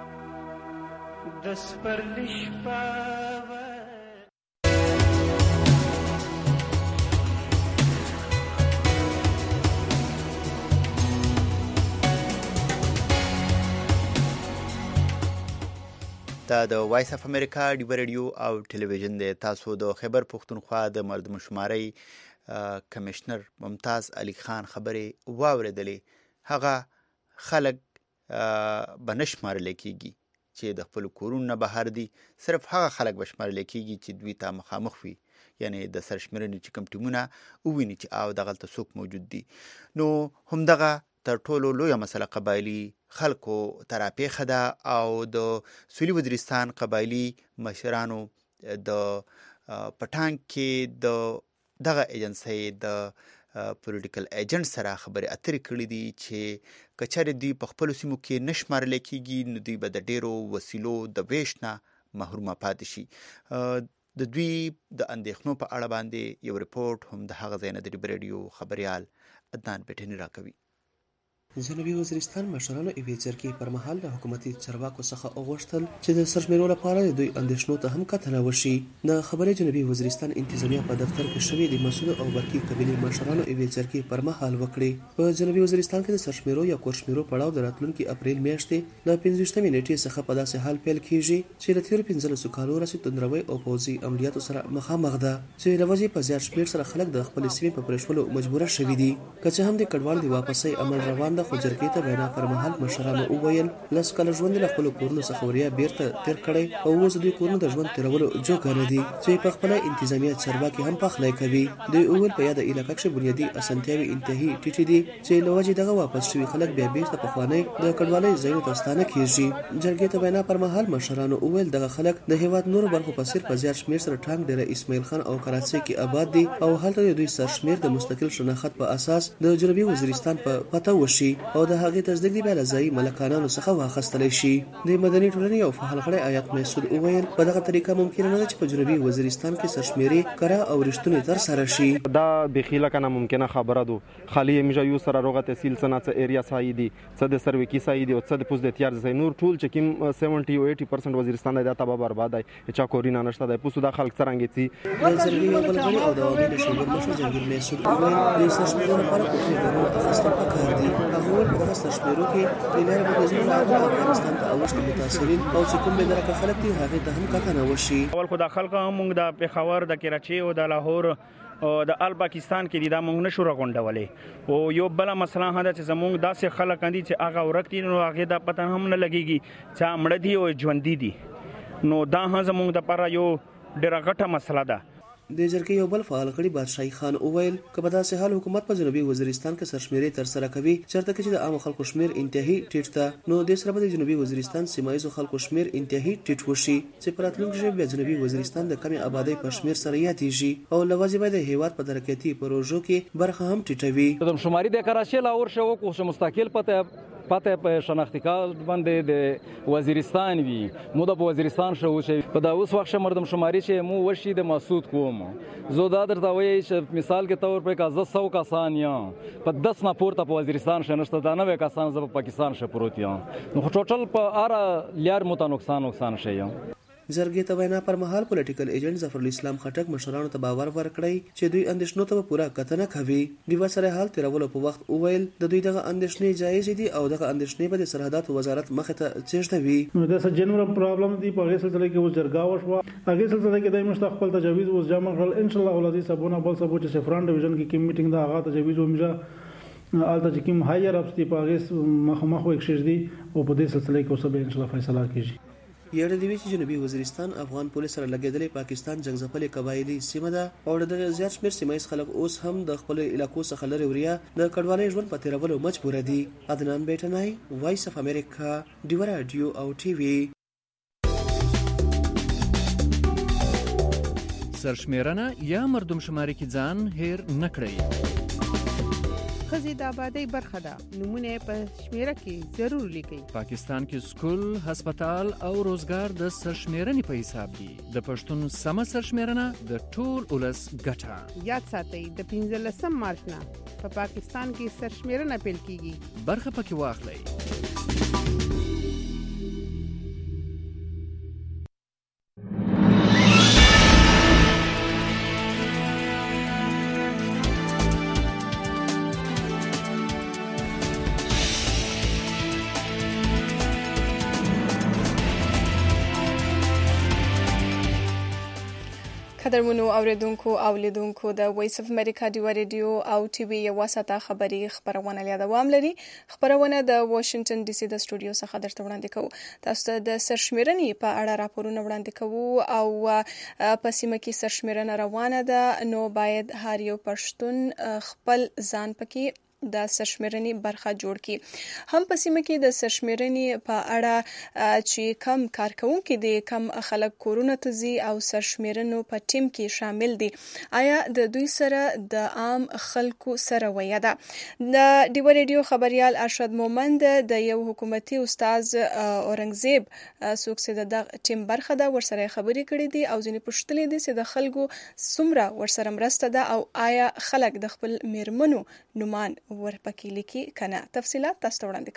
دا د وایس اف امریکا ډیوه ریډیو او ټلویزیون دی. تاسو د خیبر پښتونخوا د مردم شمارۍ کمشنر ممتاز علي خان خبرې واورېدلې. هغه خلک به نه شمارلی کېږي چې د خپلو کورونو نه بهر دي صرف هغه خلک به شمارلی کېږي چې دوی ته مخامخ وي یعنی د سرشمېرنې چې کوم ټیمونه وویني چې او دغلته څوک موجود دي. نو همدغه تر ټولو لویه مسله قبایلي خلکو ته راپېښه ده او د سویلي وزیرستان قبایلي مشرانو د پټانک کې د دغه ایجنسۍ د پولیټیکل ایجنټ سره خبرې اترې کړي دي چې که چېرې دوی په خپلو سیمو کې نه شمارلی کېږي نو دوی به د ډېرو وسیلو د ویش نه محرومه پاتې شي. د دوی د اندېښنو په اړه باندې یو رپورټ هم د هغه ځای نه د ډیوه ریډیو خبریال عدنان بیټني راکوي. جنوبي وزیرستان مشرانو یوې جرګې پر مهال د حکومتي چارواکو څخه وغوښتل چې د سرشمېرو لپاره د دوی اندېښنو ته هم کتنه وشي. د خبرې جنوبي وزیرستان انتظامیه په دفتر کې شوې د مسعود او برقي قبیلې مشرانو یوې جرګې پر مهال وکړې. په جنوبي وزیرستان کې د سرشمېرو یا کورشمېرو پړاو د راتلونکي اپریل میاشتې د 15مې نیټې څخه په داسې حال پیل کېږي چې له تېرو 15 کالو راهیسې توندروي او پوځي عملیاتو سره مخامخ ده چې له وجې په زیات شمېر سره خلک د خپلې سیمې په پرېښولو مجبوره شوي دي. که څه هم د کډوالو د واپسۍ عمل روان خو جرګې ته وینا پر مهال مشرانو وویل 10 کاله ژوند له خپلو کورونو څخه وریا بیرته تیر کړی او اوس دوی کورونه د ژوند تیرولو جوګه نه دي چې په خپله انتظامیه چارواکي هم پخلی کوي. دوی وویل په یاده علاقه کښې بنیادي اسانتیاوې انتهایي ټیټې دي چې له وجې دغه واپس شوي خلک بیا بیرته پخوانۍ د کډوالۍ ځایونو ته ستانه کېږي. جرګې ته وینا پر مهال مشرانو وویل دغه خلک د هېواد نورو برخو په څېر په زیات شمېر سره ټانک ډېره اسماعیل خان او کراچۍ کې آباد دي او هلته د دوی سرشمېر د مستقل شناخت په اساس د جنوبي وزیرستان په پته وشي. شي او د هغې تصدیق دی بیا له ځایي ملکانانو څخه واخیستلی شي. د مدني ټولنې یو فعال غړی آیات محسود وویل په دغه طریقه ممکنه نه ده چې په جنوبي وزیرستان کې سرشمیرې کره او رښتونې ترسره شي. دا بیخي لکه ناممکنه خبره ده. خالی میجا یو سره روغه تحصیل سنا څه ایریا سای دي څه د سروکی سای دي او څه د پوز د تیار ځای نور ټول چې کوم 70 او 80% وزیرستان د تبا برباد دی چا کورینا نشته د پوسو د خلک څنګه چی د زرګي یو بل غړي او د عوامي شورا مشر جنګل محسود وویل د سرشمیرو لپاره کوټې ګڼو اخیستل پکار دي. هغه په دغه سرشمیرو کې د لارې مرکزونه راغلي افغانستان ته اوښتي متاثرین او چې کوم به درکه خلک دي هغه ته هم کتنه وشي. اول خو د خلکو موږ د پېښور د کراچي او د لاهور او د ال پاکستان کې د موږ نشو راغونډولې او یو بل مسله هدا چې زموږ داسې خلک اندي چې هغه ورکتي نو هغه د پته هم نه لګيږي چې مړ دي او ژوند دي نو دا هم زموږ د لپاره یو ډېره غټه مسله ده. د جرګې یو بل فعال غړي بادشاهي خان وویل که په داسې حال حکومت په جنوبي وزیرستان کې سرشمیرې ترسره کوي چېرته کې چې د عامو خلکو شمیر انتهایی ټیټ ده نو دې سره به د جنوبي وزیرستان سیمه ییزو خلکو شمیر انتهایی ټیټ وشي چې په راتلونکي کې بیا جنوبي وزیرستان د کمې آبادۍ په شمیر سره یادېږي او لوازم به د هیواد په ترقیاتي پروژو کې برخه هم ټیټوي. مردمشماری د کراچۍ لاهور شو کوم مستقل پته په شناختی کارت باندې د وزیرستان وی مو د وزیرستان شو چې په دا اوس وخت مردمشماری چې مو وشي د مسعود کوم زه دا درته وایم چې مثال کې تور په 100 کسان یا په 10 نه پورته په وزیرستان شنشته دا 90 کسان ز په پاکستان ش پروت یا نو ټوټل په اره لیار مو ته نقصان شي. زرګي ته وینا پر مهال پولیټیکل ایجنټ ظفر الاسلام خټک مشرانو ته باور ورکړی چې دوی اندېښنو ته پوره کتنه کوي. دیو سره حال تیرولو په وخت اوویل د دوی دغه اندېښنې جایز دي او دغه اندېښنې به د سرحداتو وزارت مخه ته چیرته وي. نو دا څه جنرال پرابلم دی په هغه سلسله کې وزرګا وشو هغه سلسله کې د مستقبل تجاویز وز جمع کړل ان شاء الله ولادي سبونه بل سبو چې سفران ډیویژن کې کوم میټینګ دا هغه تجاویز ومجه آلته چې کوم هایر اپس دی په هغه مخ وکشش دي او په دې سلسله کې اوسه به ان شاء الله فیصله کیږي. یړ دی چې جنوبي وزیرستان افغان پولیس سره لګیدلې پاکستان جنگځپلې قبایلی سیمه ده او د زیات شمیر سیمایي خلک اوس هم د خپل علاقو څخه لري وریا د کډوالۍ ژوند په تیرولو مجبور دي. عدنان بیٹنای وایس اف امریکا ډیو رادیو او ټي وي. سرشمیرنه یا مردمشماری کې ځان هیر نکړئ. خزي د آبادی برخه ده نمونه په شمیره کې ضرور لیکي. پاکستان کې سکول، هسپتال او روزګار د سرشمیرنې په حساب دي. د پښتون سم سرشمیرنه د ټول ولس ګټه. یاد ساتئ د 15 مارچ نه په پاکستان کې سرشمیرنه پیل کیږي. برخه پکې واخلئ. قدرمنو اوریدونکو او لیدونکو د وایس اف امریکا ډیو ریډیو او ټي وي یو واسطه خبري خبرونه له دوام لري. خبرونه د واشنگټن ډي سي د سټوډیو څخه درته وړاندې کوو. تاسو ته د سرشمیرنې په اړه راپورونه وړاندې کوو او په سیمه کې سرشمیرنه روانه ده نو باید هر یو پښتون خپل ځان پکې د سرشمیرنې برخه جوړ کړي. هم په سیمه کې د سرشمیرنې په اړه چې کم کارکونکي دي کم خلک کورونه ته ځي او سرشمیرنو په ټیم کې شامل دي آیا د دوی سره د عام خلکو سره ویا ده. د ډیو ریډیو خبريال ارشد مومند د یو حکومتي استاد اورنګزیب څوک د ټیم برخه ده ورسره خبري کړې دي او ځینې پوښتنې دي چې د خلکو څومره ورسره مرسته ده او آیا خلک د خپل میرمنو نومان ورپکې لیکي کنه. تفصيلات تاسو وړاندې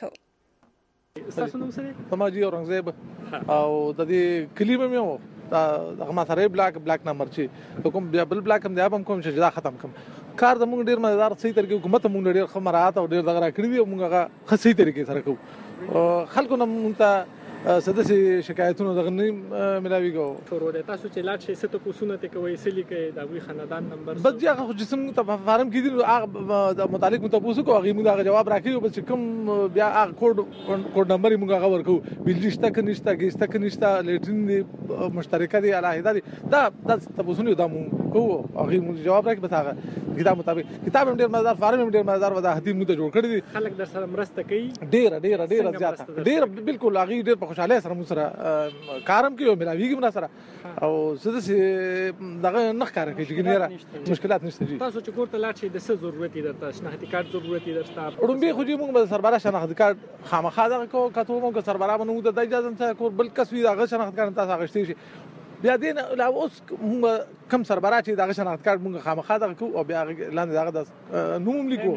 کوم. تاسو نو سره سماجی اورنګزیب او د دې کلیمه مې دا ما سره بلاک نمبر چې کوم بیا بل بلاک هم دی هم کوم چې دا ختم کوم کار د مونږ ډیر مزدار صحیح طریقې حکومت مونږ ډیر خمرات او ډیر دغه کړی دی مونږ هغه صحیح طریقې سره کوو. خلکو نه مونږ ته سدسي شکایتونه دغه نه ملاويږي. شروع ده تاسو چې لاټ شي ست کوسونه ته کوي سلی کې دا وی خاندان نمبر بس دی هغه جسم ته فارم کې دي د متعلق متبوسو کو هغه موږ هغه جواب راکړو بس کوم بیا هغه کوډ نمبر موږ هغه ورکو بجلیشته کنيشته گیسته کنيشته لیټرین دي مشترکه دي علاوه دي دا تبوسونه دا موږ کو هغه موږ جواب راکړ بس هغه کتاب مطابق کتاب هم ډیر مزدار فارم هم ډیر مزدار ودا هدي موږ ته جوړ کړی دي. خلک در سره مرسته کوي ډیر زیات ډیر بالکل هغه ډیر خوشاله سره مو سره کارم کوي او ملاویږي منا سره او زه د دغه نه ښکار کوي چې ګنيره مشکلات نشته جی تاسو چې کور ته لاړ شئ د څه ضرورت درته شناختی کارت ضرورت درته اړومبي خو دې موږ به سرباره شناختی کارت خامخا دغه کو کته موږ سرباره باندې د اجازه ته کور بل کس وی دغه شناختی کارت تاسو غشتي شي بیا دین لا اوس موږ کم سرباره چې دغه شناختی کارت موږ خامخا دغه کو او بیا لاندې دغه د نوم لیکو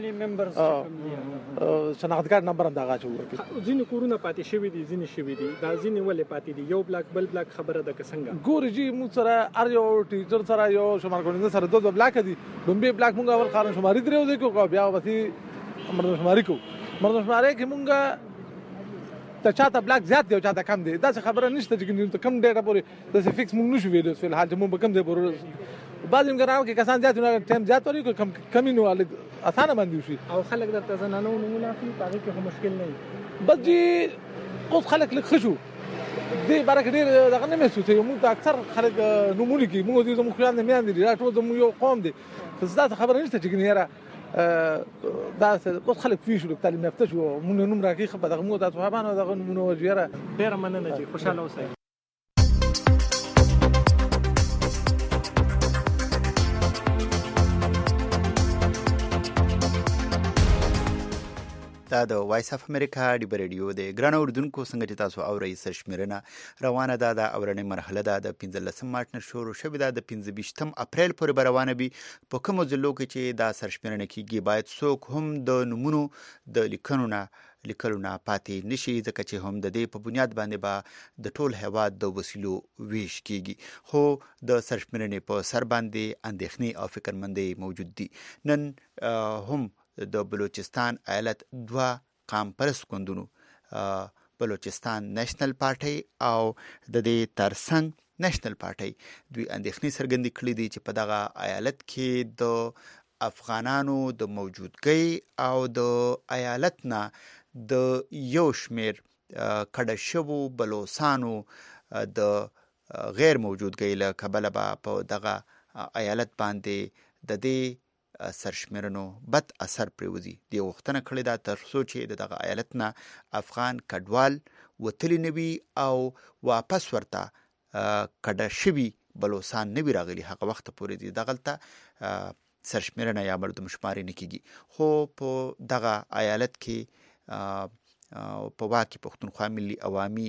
شناختی کارت نمبر دغه چو ځینې کورونه پاتې شوی دي ځینې شوی دي دا ځینې ولې پاتې دي یو بلاک بل بلاک خبره ده که څنګه ګور جی موږ سره ار یو ټیچر سره یو شمار کولند سره دوه بلاک دي بمبي بلاک موږ اول خارن شماري درو دی کو بیا وتی مردم شماري کو مردم شماري کې موږ ته چاته بلاک زیات دی او چاته کم دی دا څه خبره نشته چې کم ډیټا پورې د فکس موږ نشو ویلو په حال چې موږ کم دی پورې بعض امکانات کې کسان زیات نه ټایم زیات وري کوم کمی نو اسانه باندې شي او خلک درته زنانو نمونه اخلي هغه کې مشکل نه بس جی اوس خلک لږ خشو دې بارک ډېر دغه نه محسوس یو موږ اکثر خلک نمونه کې موږ دې زموږ خیال نه میاندې دا ټول زموږ یو قوم دی خو خبره نشته چې ګنيره دا اوس خلک فيه شو تعلیم یافته شو مونږ نوم راکې خبره دغه مو د صحابانو دغه نمونه وجیره ډېر مننه جی خوشاله اوسئ دا د وایس اف امریکا ډیبر ریډیو د ګران اوردونکو څنګه چې تاسو اورئ سرشمیرنه روانه ده د اورنې مرحله ده د 15 مارچ نه شروع شوې ده د 15 اپریل پورې روانه وي په کوم ځلو کې چې دا سرشمیرنه کیږي باید څوک هم د نمونو د لیکلو نه پاتې نشي ځکه چې هم د دې په بنیاد باندې به د ټول هیواد د وسیلو ویش کیږي خو د سرشمیرنې په سر باندې اندېښنې او فکرمندۍ موجود دي نن هم د بلوچستان ایالت 2 قام پرست ګوندونو بلوچستان نېشنل پارټي او د دې ترڅنګ نېشنل پارټي دوی اندېښنې څرګندې کړې دي چې په دغه ایالت کې د افغانانو د موجودګۍ او د ایالت نه د یو شمیر کډه شوو بلوچستانو د غیر موجودګۍ له کبله په دغه ایالت باندې د دې سرشمیرنو بد اثر پریوزي دی وختونه کړی دا تر څو چې دغه ایالت نه افغان کډوال وتلی نوي او واپس ورته کډه شوي بلوچستان نوي راغلي هغه وخت پورې دی دغلته سرشمیرنه یا مردم شماري نه کیږي خو په دغه ایالت کې په واکي پښتونخوا ملي عوامي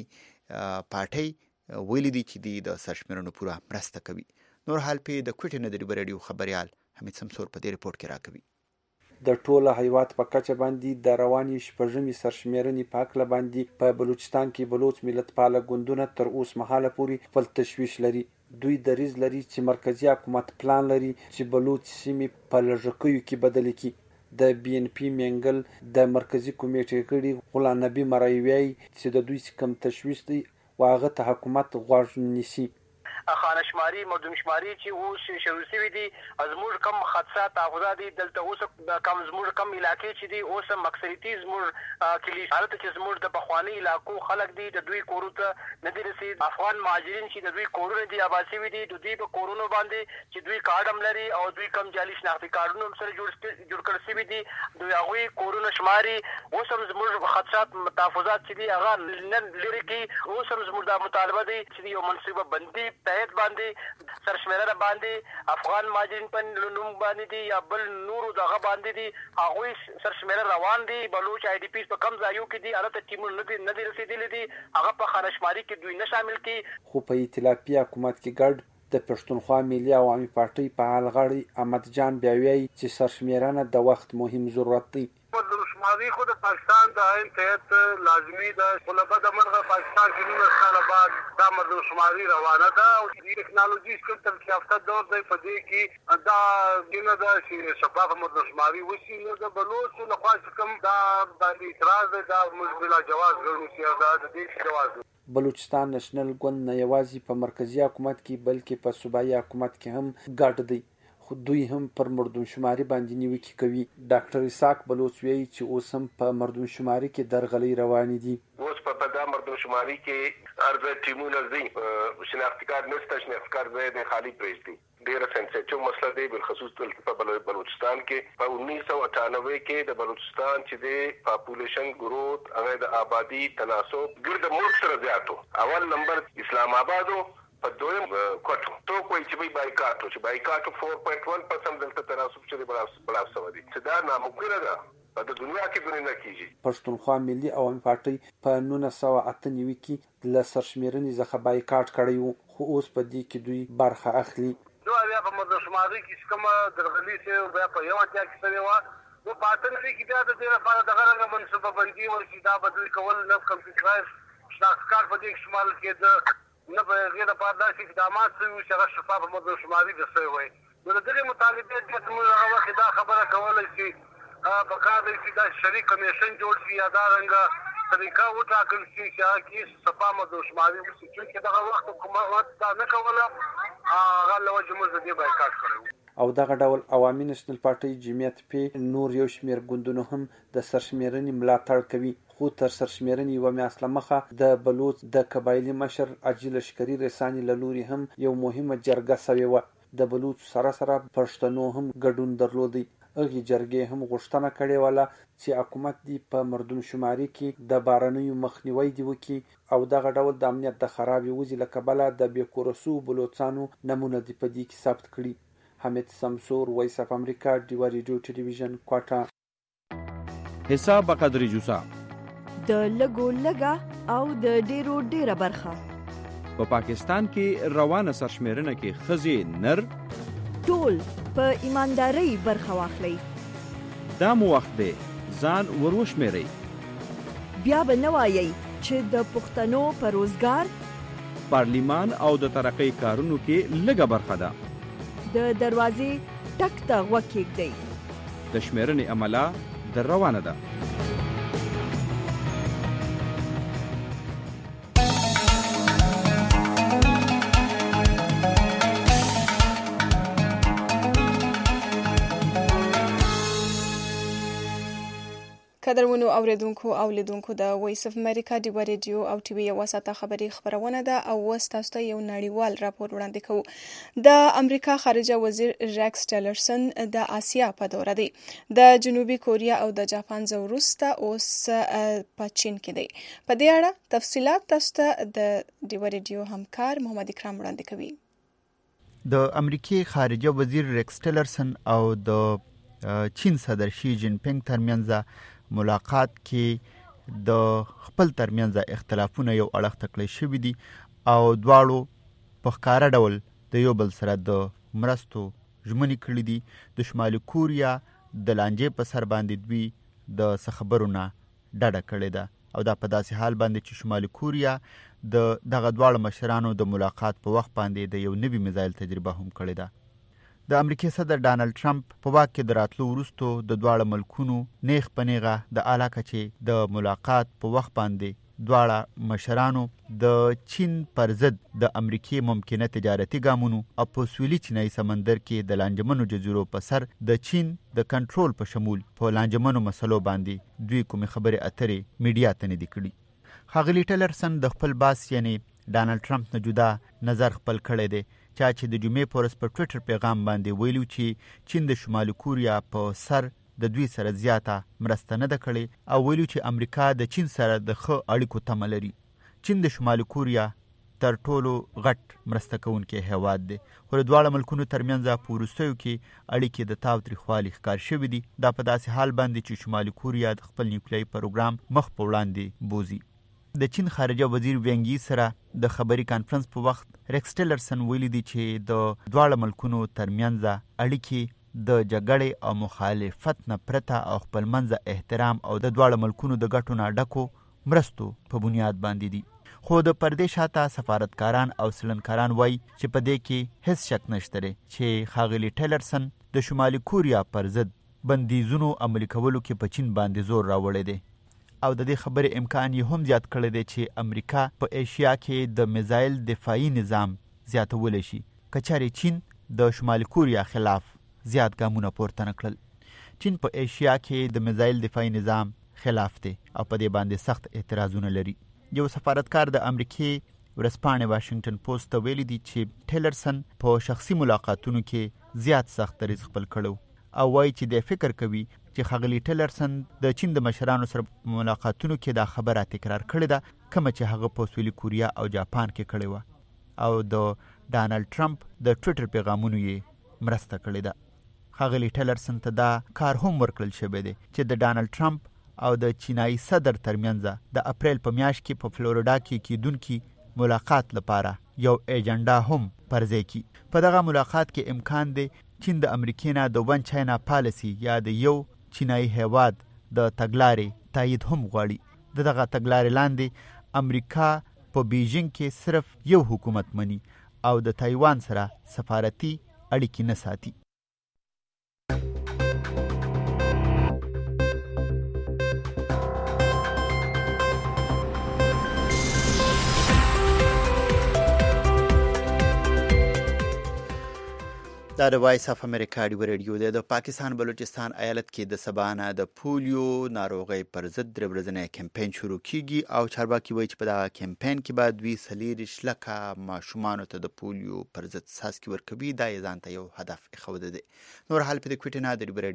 پارټي ویلي دي چې د سرشمیرنو پوره مرسته کوي نور حال په د کوټې نه د ډیبر ریډیو خبريال حمید سمسور په دې ریپورت کې راکوي د ټوله هیواد په کچه باندې د رواني شپږمې سرشمیرنې په حق باندې په بلوچستان کې بلوچ ملت پاله ګوندونه تر اوس مهاله پورې خپل تشویش لري دوی دریځ لري چې مرکزی حکومت پلان لري چې بلوچ سیمې په لږکیو کې بدل کړي د بي ان پی منګل د مرکزی کمیټې کړي غلام نبی مروي چې د دوی کم تشویش دی واغه ته حکومت غوږ نیسي خانشماري مردم شماري چې اوس شروع شوی دي ازمور کم خدشات تحفظات دي دلته اوس کم زمور کم علاقې چې دي اوس مکسریتی زمور کلی حالت چې زمور د بخوانی علاقو خلک دي د دوی کورو ته نه دي رسید افغان مهاجرین چې د دوی کورونه دي آباد شوي دي د دوی په کورونو باندې چې دوی کارډ هم لري او دوی کم جعلي شناختی کارډونه هم سره جوړ کړل شوي دي دوی هغوی کورونه شماري اوس هم زموږ خدشات تحفظات چې دي هغه نن لري کې اوس هم زموږ د مطالبه دي چې یو منصوبه بندي باندې سرشمیرنه باندې افغان مهاجرین په نوم باندې دي یا بل نورو دغه باندې دي هغه سرشمیرنه روان دي بلوچ آی ډی پی په کم ځایو کې دي البته ټیمونه نه دي رسیدلي دي هغه په خانشماري کې دوی نه شامل کی خو په ائتلافي حکومت کې ګډ د پښتونخوا ملي عوامي پارټي په حال غړي احمد جان بیاوی چې سرشمیرنه د وخت مهم ضرورت دی مردم شماري خو د پاکستان د عین تحت لازمي ده خلبه د مرغه پاکستان کې 19 سال بعد دا مردم شماري روانه ده او د ټکنالوژي څخه تر یافته دور دی په دې کې دا ګینه ده چې شفاف مردم شماري وشي نو د بلوچ له خوا کوم دا باندې اعتراض ده دا مشکل جواز ګڼو چې دا د دې جواز بلوچستان نېشنل ګوند نه یوازې په مرکزی حکومت کې بلکې په صوبایي حکومت کې هم ګډ دی خو دوی هم پر مردم شماري باندې نیوکه کوي ډاکټر اسحاق بلوچ وایي چې اوس هم په مردم شماري کې درغلي روانې دي اوس په دا مردم شماري کې ارزه ټیمونه دي شناختی کارت نشته شناختی کارت د خالی پریږدي ډیره سنسټیو مسله دی دی بالخصوص په بلوچستان کې په 1998 کې د بلوچستان چې د پاپولیشن گروث هغه د آبادی تناسب ګرد ملک سره زیاتو. اول نمبر اسلام آباد په دویم کوټو تو کوئی چې بایکاټو چې بایکاټو 4.1% دلته تناسب چې بلا سودی چې دا ناممکن ده په دنیا کې دنیا کېږي. پښتونخوا ملي عوامي پارټي په 1998 کې له سرشمیرنې څخه بایکاټ کړی وو، خو اوس په دې کې دوی برخه اخلي. نو بیا په مدرسماري کې کومه درغلي چې بیا په یو ځای کې سره و نو پاتن کې بیا د دې لپاره دغه رنګ منصوبه بندي ورشي دا بدل کول نه کمپیوټرایز شناخت په دې شمال کې د نه په غیر په داسې اقدامات چې شغه شفاف مدرسماري د سوی وي. نو د دې مطالبه چې موږ هغه وخت دا خبره کولای شي په کار دی چې دا شریک کمیشن جوړ شي یا دا رنګه طریقه وټاکل شي چې هغه کې صفا مدرسماري وشي چې دغه وخت حکومت دا نه کوله هغه له وجه موږ دې بایکاټ کړو. او دغه ډول عوامي نېشنل پارټي جمعیت په نور یو شمېر ګوندونو هم د سرشمیرنې ملاتړ کوي، خو تر سرشمیرنې یوه میاشت مخه د بلوچ د قبایلي مشر حاجي لشکري رساني له لوري هم یو مهمه جرګه سوې وه. د بلوچ سره پښتنو هم ګډون درلودی. هغې جرګې هم غوښتنه کړې وله چې حکومت دې په مردم شماري کې د بارانیو مخنیوی دې وکړي او دغه ډول د امنیت د خرابې وضع له کبله د بېکوره سوو بلوچانو نمونه دې په دې کې ثبت کړي. حمید سمسور، وایس اف امریکا، ډیوا ریډیو ټلویزیون، کوټه. حساب قدر جوسا د لګو لګه او د ډیرو ډیره برخه په پاکستان کې روانه سرشمیرنه کې ښځې نر ټول په ایماندارۍ برخه واخلي. دا مو وخت دی ځان وروشمیرئ. بیا به نه وایئ چې د پښتنو په روزګار، پارلیمان او د ترقۍ کارونو کې لږه برخه ده. د دروازې ټک ته غوږ کېږدئ. د شمیرنې عمله در روانه ده. قدرمنو اوریدونکو او لیدونکو د وایس اف امریکا ډیوا ریډیو او ټي وي یو ساته خبري خبرونه ده او وستاسو ته یو نړیوال راپور وړاندې کوو. د امریکا خارجه وزیر ریکس ټیلرسن د آسیا په دوره دی. د جنوبي کوریا او د جاپان وروسته اوس په چین کې دی. په دې اړه تفصيلات تاسو ته د ډیوا ریډیو همکار محمد اکرام وړاندې کوي. د امریکای خارجه وزیر ریکس ټیلرسن او د چین صدر شي جین پینګ ترمنځ ملاقات کې د خپل ترمنځ اختلافونه یو اړخ تکړه شوي دي او دواړو په ښکاره ډول د یو بل سره د مرستو ژمنې کړې دي. د شمالي کوریا د لانجې په سر باندې دوی د څه خبرو نه ډډه کړې ده او دا په داسې حال باندې چې شمالي کوریا د دغه دواړو مشرانو د ملاقات په وخت باندې د یو نوي میزایل تجربه هم کړې ده. د امریکای صدر ډانلډ ټرمپ په واک کې د راتلو وروستو د دواړو ملکونو نیغ په نیغه د اعلی کچې د ملاقات په وخت باندې دواړه مشرانو د چین پر ضد د امریکای ممکنه تجارتي ګامونو او په سویلي چینایي سمندر کې د لانجمنو جزیرو په سر د چین د کنټرول په شمول په لانجمنو مسلو باندې دوی کومې خبرې اترې میډیا ته نه دي کړي. ښاغلي ټیلرسن د خپل باس یعنی ډانلډ ټرمپ نه جدا نظر خپل کړی دی چې د جمعې په ورځ په ټویټر پیغام باندې ویلو چې چین د شمالي کوریا په سر د دوی سره زیاته مرسته نه ده کړې او ویلو چې امریکا د چین سره د ښه اړیکو تمه لري. چین د شمالي کوریا تر ټولو غټ مرسته کوونکی هیواد دی خو د دواړو ملکونو ترمنځ په وروستیو کې اړیکې د تاوتریخوالي ښکار شوي دي. دا په داسې حال باندې چې شمالي کوریا د خپل نیوکلیري پروګرام مخ په وړاندې بوزي. د چین خارجه وزیر وینګ یي سره د خبري کانفرنس په وخت ریکس ټیلرسن ویلي دي چې د دواړو ملکونو ترمنځ اړیکې د جګړې او مخالفت نه پرته او خپلمنځ احترام او د دواړو ملکونو د ګټو نه ډکو مرستو په بنیاد باندې دي. خو د پردې شاته سفارتکاران او سلنکاران وایي چې په دې کې هیڅ شک نشته چې ښاغلي ټیلرسن د شمالي کوریا پر ضد بندیزونو عملي کولو کې په چین باندې زور راوړی دی او د دې خبرې امکان یې هم زیات کړی دی چې امریکا په ایشیا کې د میزایل دفاعي نظام زیاتولی شي که چېرې چین د شمالي کوریا خلاف زیات ګامونه پورته نه کړل. چین په ایشیا کې د میزایل دفاعي نظام خلاف دی او په دې باندې سخت اعتراضونه لري. یو سفارتکار د امریکې ورځپاڼې واشنگټن پوسټ ته ویلي دي چې ټیلرسن په شخصي ملاقاتونو کې زیات سخت دریځ خپل کړو او وایي چې د فکر کوي چې ښاغلي ټیلرسن د چین د مشرانو سره ملاقاتونو کې دا خبره تکرار کړې ده کومه چې هغه په سویلي کوریا او جاپان کې کړې وه او د ډانلډ ټرمپ د ټویټر پیغامونو یې مرسته کړې ده. ښاغلي ټیلرسن ته دا کار هم ورکړل شوی دی چې د ډانلډ ټرمپ او د چینایي صدر ترمنځ د اپریل په میاشت کې په فلوریډا کې کیدونکي ملاقات لپاره یو ایجنډا هم پرځای کړي. په دغه ملاقات کې امکان دی چین د امریکې نه د ون چاینا پالیسي یا د یو چینایي هیواد د تګلارې تایید هم غواړي. د دغه تګلارې لاندې امریکا په بیجینګ کې صرف یو حکومت مني او د تایوان سره سفارتي اړیکې نه ساتي. دا د وایس اف امریکا ریډیو دی. د پاکستان بلوچستان ایالت کې د سبا نه د پولیو ناروغۍ پر ضد درې ورځنی کمپاین شروع کیږي او چارواکي وایي چې په دغه کمپاین کې به 240 لکه ماشومانو ته د پولیو پر ضد څاڅکي ورکوي. دا یې ځان ته یو هدف ایښودی دی. نور حال په د کویټې نه د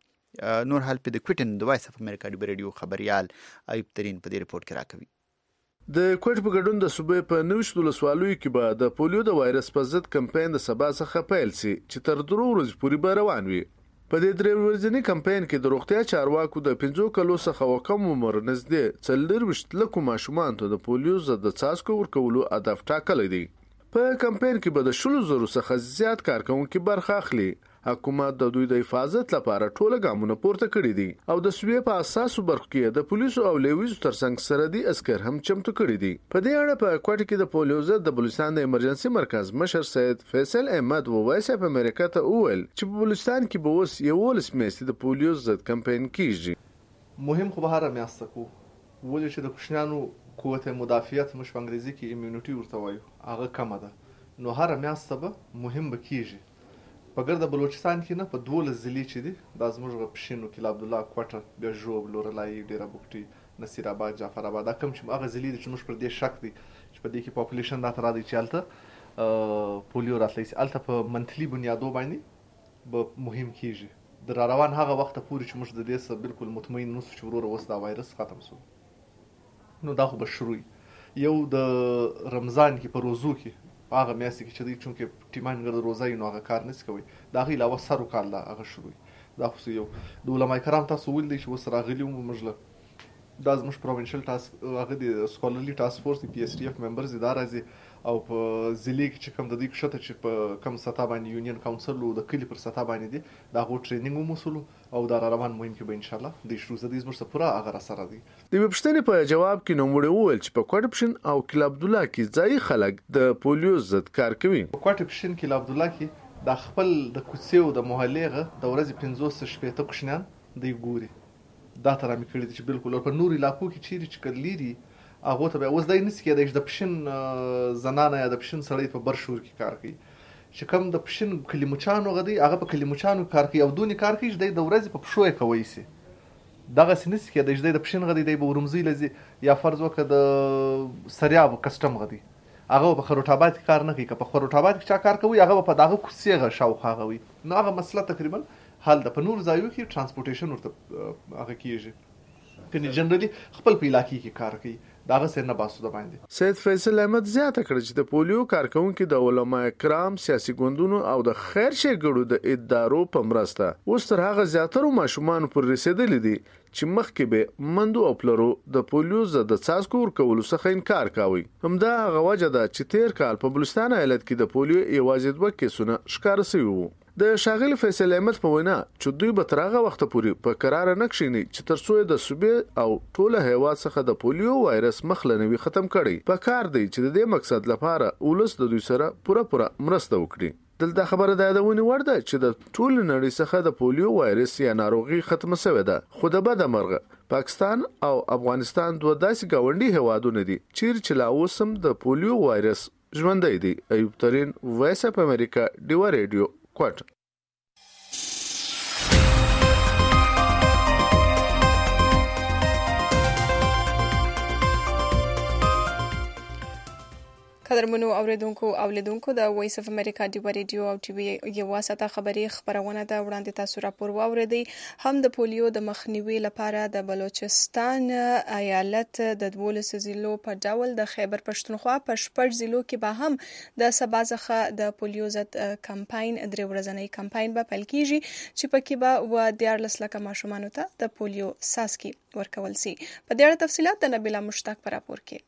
وایس اف امریکا ریډیو خبریال ایوب ترین په دې رپورټ کې راکوي. د کوټ په ګډون د صوبې په 90 ولسوالیو کې به د پولیو د وایرس په ضد کمپاین د سبا څخه پیل شي چې تر 3 ورځې پورې به روان وي. په دې 3 ورځني کمپاین کې د روغتیا چارواکو د 15 کلو څخه وکم عمر نږدې 40 لکه ماشومان ته د پولیو ضد څاڅکو ورکولو هدف ټاکلی دی. په کمپاین کې به د 100,000 څخه زیات کارکونکو برخه اخلي. حکومت د دوی د حفاظت لپاره ټول ګامونه پورته کړي دي او د سویې په اساسو برخو کې د پولیسو او لیویزو ترڅنګ سرحدي عسكر هم چمتو کړي دي. په دې اړه په کوټه کې د پولیو ضد د بلوچستان د ایمرجنسي مرکز مشر سید فیصل احمد وایس اف امریکا ته وویل چې په بلوچستان کې به اوس 11 میاشتې د پولیو ضد کمپاین کیږي. مهم خو به هر میاشت کو ولې چې د کوچنیانو قوت مدافعت مش په انګریزي کې ایمونټي ورته وایو هغه کم ده نو هر میاشت به مهم بکیږي. په ګرد بلوچستان کې نه په 12 ضلع چې دي د زموږ پښینو کې عبد الله کوټه د جوب لورلای ډیره بوکټي نصیر آباد جعفر آباد دا کوم چې هغه ضلع دي چې موږ پر دې شک دي چې په دې کې پاپولیشن دا تر دې چالتته پولیو راتلی سي الته په منتلی بنیادو باندې به مهم کیږي. د روان هغه وخت پورې چې موږ د دې سره بالکل مطمئن نو چې ورور اوس دا وایرس ختم شو نو دا خو به شروع یو د رمضان کې په روزو کې هغه میاشت کې چې دوی چونکې ټیمان ګرد روزای نو هغه کار نس کوي دا غي علاوه سرو کال دا هغه شروع دا خو یو د علماء کرام تاسو ول دي چې وسره غلي مجله دا زموږ پروینشل ټاسک هغه د سکولرلی ټاسک فورس پی اس ټی اف ممبرز دا راځي او په ضلع کې چې کوم د دې کښته چې په کم سطح باندې یونین کونسل او د کلی پر سطح باندې دي دا غو ټریننګ مسول او دا روان مهم کې به ان شاء الله د شروع زدي زموږ پورا هغه سره دي. د پښتنې په جواب کې نوموړي وویل چې په کوټپشن او کل عبد الله کې ځای خلک د پولیو ضد کار کوي. په کوټپشن کې عبد الله کې د خپل د کوڅې او د محلې د ورځې 15 شپې کوښنان دی ګوري دا تر امې کړی چې بالکل په نور علاقو کې چیرې چې کلیری هغه ته اوس دای نس کې د پښین زنانه یا د پښین سړی په برشور کې کار کوي چې کوم د پښین کلیمچانو غدي هغه په کلیمچانو کار کوي او دونی کار کوي د ورځې په پښوې کوي سي دغه سنس کې د پښین غدي د ورمزي لزي یا فرض وکړه د سریاب کسٹم غدي هغه په خروټاباد کار نه کوي که په خروټاباد کې چا کار کوي هغه په دغه کوڅه شاوخه غوي نو هغه مسله تقریبا حل د په نور ځایو کې ترانسپورټیشن ورته هغه کیږي کني جنرالي خپل په علاقې کې کار کوي داغه سر نه باسو د باندې. سید فیصل احمد زیاته کړ چې د پولیو کارکونکو د علماء کرام سیاسي ګوندونو او د خیر شګړو د ادارو په مرسته اوس تر هغه زیاتره ماشومان پر رسیدلې دي چې مخکې به مندو او پلرو د پولیو ضد څاڅکو ورکولو څخه انکار کاوه. همدا هغه وجه ده چې تیر کال په بلوچستان ایالت کې د پولیو یوازې 2 کیسونه ښکار شوي وو. د شاغل فیصل احمد په وینا چې دوی به تر هغه وخت پورې په قرار نه کښیني چې تر څو د صوبې او ټوله هیواد څخه د پولیو وایرس مخلنوي ختم کړي په کار دی چې د دې مقصد لپاره ولس د دوی سره پوره مرسته وکړي. دلته خبره ده د ونی ورده چې د ټول نړۍ څخه د پولیو وایرس یا ناروغي ختمه شوې ده خو د بده مرغه پاکستان او افغانستان دوه داسې گاونډي هیوادونه دي چې لا اوسم د پولیو وایرس ژوندۍ دي. ایوب ترین وایس اف امریکا ډیوا ریډیو کوټ. قدرمنو اوریدونکو او لیدونکو د وایس اف امریکا دی ریډیو او ټي وي یو واسطه خبری خبرونه دا وړاندې تاسو راپور واوریدي. هم د پولیو د مخنیوي لپاره د بلوچستان ایالت د 12 ضلعو په ډول د خیبر پښتونخوا په 8 ضلعو کې به هم د سبازخه د پولیو ضد کمپاین درې ورځنی کمپاین به پیل کیږي چې پکې به و 14 لکه ماشومان ته د پولیو ساسکي ورکول سي. په دې اړه تفصيلات د نبیلا مشتاق پر راپور کې.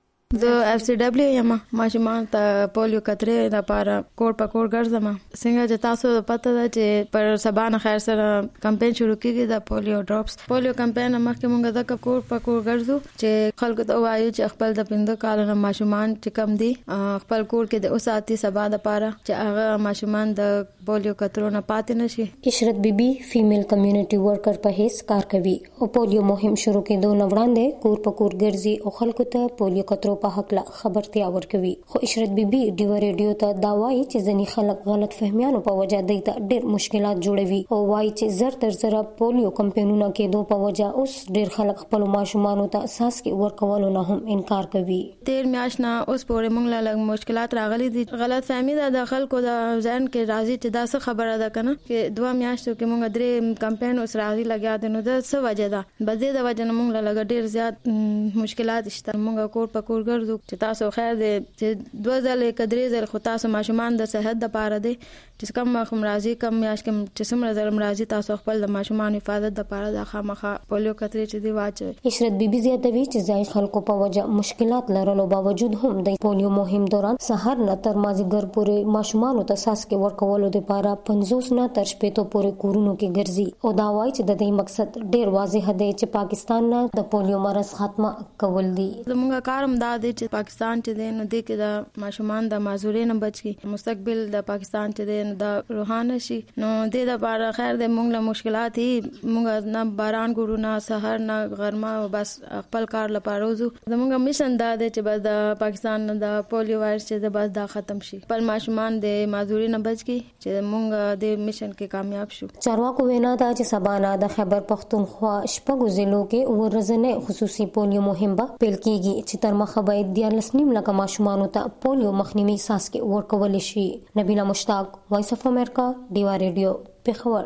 زه اف سی ډبلیو یم ماشومان ته پولیو کترې لپاره کوډ په کوډ ګرځم. څنګه چې تاسو پته ده چې پر سبانه خیر سره کمپاین شروع کیږي د پولیو ډراپس پولیو کمپاین مخکې مونږ د کوډ په کوډ ګرځو چې خلکو ته وایو چې خپل د 15 کالو ماشومان چې کم دي خپل کور کې د اوساتي سبا لپاره چې هغه ماشومان د پولیو کترو نه پاتې نشي. اشرت بیبي فیمیل کمیونټي ورکر په هیڅ کار کوي او پولیو مهم شروع کېدو نه وړاندې کور په کور ګرځي او خلکو ته پولیو کترو په حق لا خبرتیا ورکوي. خو اشرت بیبي ډیو ریډیو ته دا وایي چې ځینې خلک غلط فهمیانو په وجه دوی ته ډېر مشکلات جوړوي او وایي چې زر تر زره پولیو کمپاینونه کېدو په وجه اوس ډېر خلک خپل ماشومانو ته ساسکي ورکولو نه هم انکار کوي. تیر میاشت نه اوس پورې موږ له مشکلات راغلي دي. غلط فهمي د خلکو د ځان کې راځي چې دا څه خبره ده کنه چې 2 میاشتو کې موږ درې کمپاین اوس راغلي لګیا دي نو د څه وجه ده بځې د وجه نه موږ له ډېر زیات مشکلات شته. موږ کور په کور ګرځو چې تاسو خیر دې چې 2 ځله کدرې ځله خو تاسو ماشومان د صحت لپاره دي چې کم وخت مرضی کم میاش کم چې څومره ځله مرضی تاسو خپل د ماشومان حفاظت لپاره د خامخا پولیو کترې چې دی واچوي. اشرت بیبي زیاتوي چې ځای خلکو په وجه مشکلات لرلو باوجود هم د پولیو مهم دوران سحر نه تر مازیګر پورې ماشومان ته ساسکي ورکولو لپاره 50 نه تر 80 پورې کورونو کې ګرځي او دا وایي چې د دې مقصد ډېر واضح دی چې پاکستان نه د پولیو مرض ختمه کول دي. زموږ کارم دا دی چې پاکستان چې دی نو د کې د ماشومان د معذورۍ نه بچ کی مستقبل د پاکستان چې دی نو د روحانه شي نو د لپاره خیر د موږ له مشکلات هي موږ نه باران ګورو نه سحر نه غرمه بس خپل کار لپاره وزو. زموږ میشن دا دی چې بس د پاکستان د پولیو وایرس چې د بس دا ختم شي خپل ماشومان د معذورۍ نه بچ کی چې موږ د میشن کې کامیاب شو. چارواکو وینا دا چې سبانا د خیبر پښتونخوا شپږ ضلعو کې ورځنی خصوصي پولیو مهم به پیل کیږي چې تر مخه باید 14 لکه ماشومان ته پولیو مخنیوي ساسکي ورکول شي. نبیلا مشتاق وایس اف امریکا ډیوا ریډیو پېښور.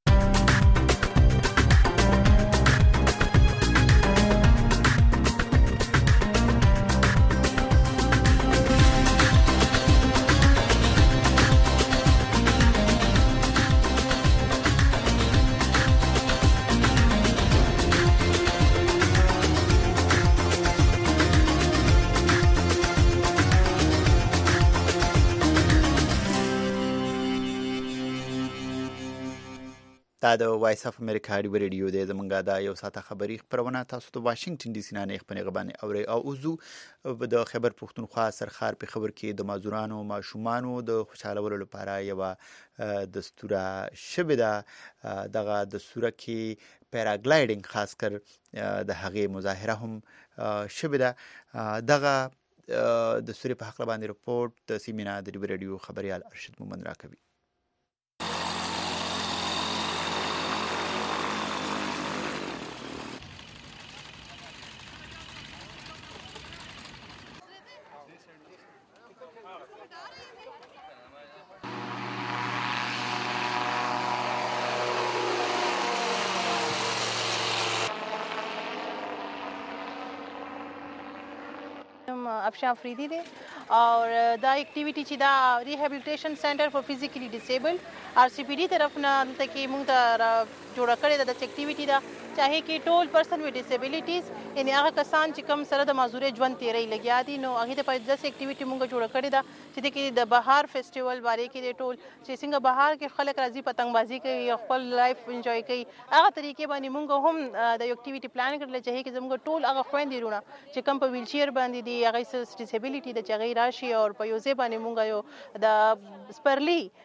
دا د وایس اف امریکا دی ریډیو د زمونږه د یو ساعته خبری خبرونه تاسو ته واشنگټن ډي سي نه خبرونه غبانې اوري او اوزو د خیبر پښتونخوا سرخار په خبر کې د مازورانو ماشومانو د خوشاله ولولو لپاره یو دستوره شبه ده دغه دستوره کې پیراګلایډینګ خاص کر د هغې مظاهره هم شبه ده. دغه دستوري په حق باندې رپورت د سیمینا د ریډیو خبريال ارشد مومن راکوي. افشان افریدی دی اور دا ایکټیویټی چې دا ریهابلیټیشن سنټر فور فزیکلی ډیسیبلډ آر سی پی ډی طرف نه دلته کې موږ ته جوړه کړې ده د ایکټیویټی دا چاهي کې ټول پرسن وذ ډیسیبلیټیز یعنی هغه کسان چې کم سره د معذورۍ ژوند تیرې لګیا دي نو هغه ته په داسې ایکټیویټی موږ جوړه کړې ده چې د کې د بهار فیسټیوال باره کې د ټول چې څنګه بهار کې خلک راځي پتنګبازي کوي خپل لایف انجوای کوي هغه طریقې باندې موږ هم د ایکټیویټی پلان کړل چې کې زموږ ټول هغه خويندې رونه چې کم په ویل چیر باندې دي هغه ډیسیبلیټی د چغې راشي او په یو ځای باندې موږ یو د سپرلی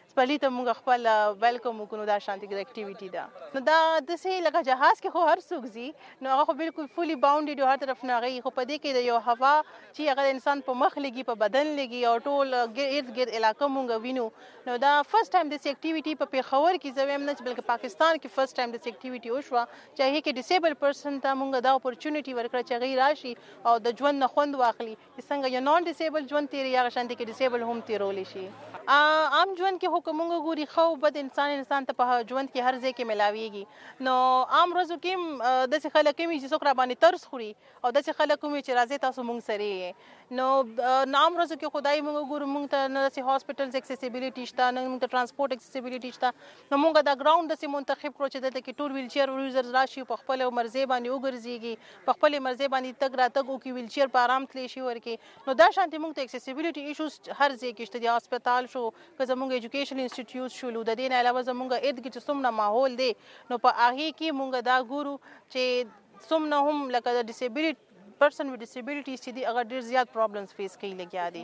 سپلی ته موږ خپل ویلکم وکړو دا شانتي کې اکټیویټي ده. نو دا داسې لکه جهاز کې خو هر څوک ځي نو هغه خو بالکل فولي باونډډ هر طرف نه غي، خو په دې کې د یو هوا چې هغه انسان په مخ لګي په بدن لګي او ټول ارد ګرد علاقه موږ وینو. نو دا فرست ټایم داسې اکټیویټي په پیښور کې زه وایم نه چې بلکې پاکستان کې فرست ټایم داسې اکټیویټي وشوه چې هغې کې ډیسیبل پرسن ته موږ دا اپورچونیټي ورکړه چې هغوی راشي او د ژوند نه خوند واخلي چې څنګه یو نان ډیسیبل ژوند تېروي هغه شانتې کې ډیسیبل هم تېرولی شي. عام ژوند کې خو که موږ ګوري ښه او بد انسان ته په ژوند کې هر ځای کې ملاویږي. نو عام ورځو کې هم داسې خلک هم وي چې څوک راباندې ترس خوري او داسې خلک هم وي چې راځئ تاسو موږ سره یې. نو عام ورځو کې خدای موږ ګورو موږ ته نه داسې هاسپټلز اکسیسیبیلیټي شته نه موږ ته ټرانسپورټ اکسیسیبیلیټي شته. نو موږ دا ګراوند داسې منتخب کړو چې دلته کې ټول ویلچیر یوزرز راشي په خپل مرزي باندې وګرځېږي په خپل مرزي باندې تګ راتګ وکړي ویلچیر په آرام تللی شي ورکړي. نو دا شانتې موږ ته اکسیسیبیلیټي ایشوز هر ځای کې شته. د هسپتال شو که زموږ ایجوکیشن انسټیټیوټ شولو د دې نه علاوه زموږ ارد ګرد چې څومره ماحول دی نو په هغې کې موږ دا ګورو چې څومره هم لکه د ډیسیبلیټ پرسن وذ ډیسیبلیټیز چې دي هغه ډېر زیات پرابلمز فیس کوي لګیا دي.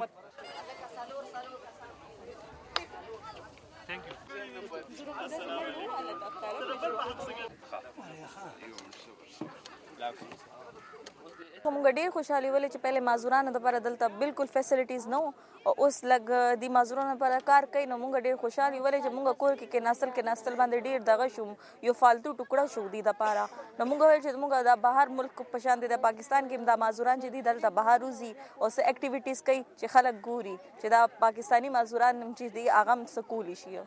موږ ډېر خوشحالي ولې چې پهلې معذورانو دپاره دلته بالکل فیسلیټیز نه وو او اوس لږ د معذورانو لپاره کار کوي. نو موږ ډېر خوشحالي ولې چې موږ کور کې کېناستل باندې ډېر دغه شو یو فالتو ټوکړه شو دي دپاره. نو موږ ویل چې موږ د بهر ملک په شان دي د پاکستان کې هم دا معذوران چې دي دلته بهر وځي او څه اکټیویټیز کوي چې خلک ګوري چې دا پاکستاني معذوران چې دي هغه هم څه کولی شي.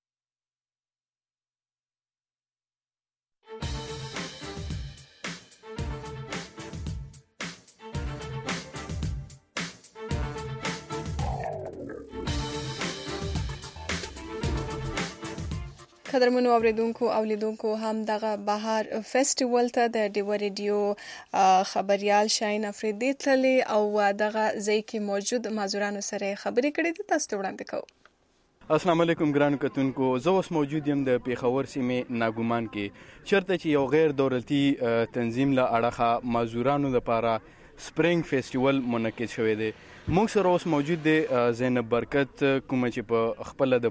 قدرمنو اوریدونکو او لیدونکو هم دغه بهار فیسټیوال ته د ډیو ریډیو خبريال شاهین افریدی تللی او دغه ځای کې موجود معذورانو سره خبرې کړې دي. تاسو ته وړاندې کوو. السلام علیکم ګرانو کتونکو، زه اوس موجود یم د پیښور سیمې ناګومان کې چېرته چې یو غیر دولتي تنظیم له اړخه معذورانو لپاره سپرینګ فیسټیوال منعقد شوی دی. موږ سره اوس موجود دی زینب برکت کومه چې په خپله د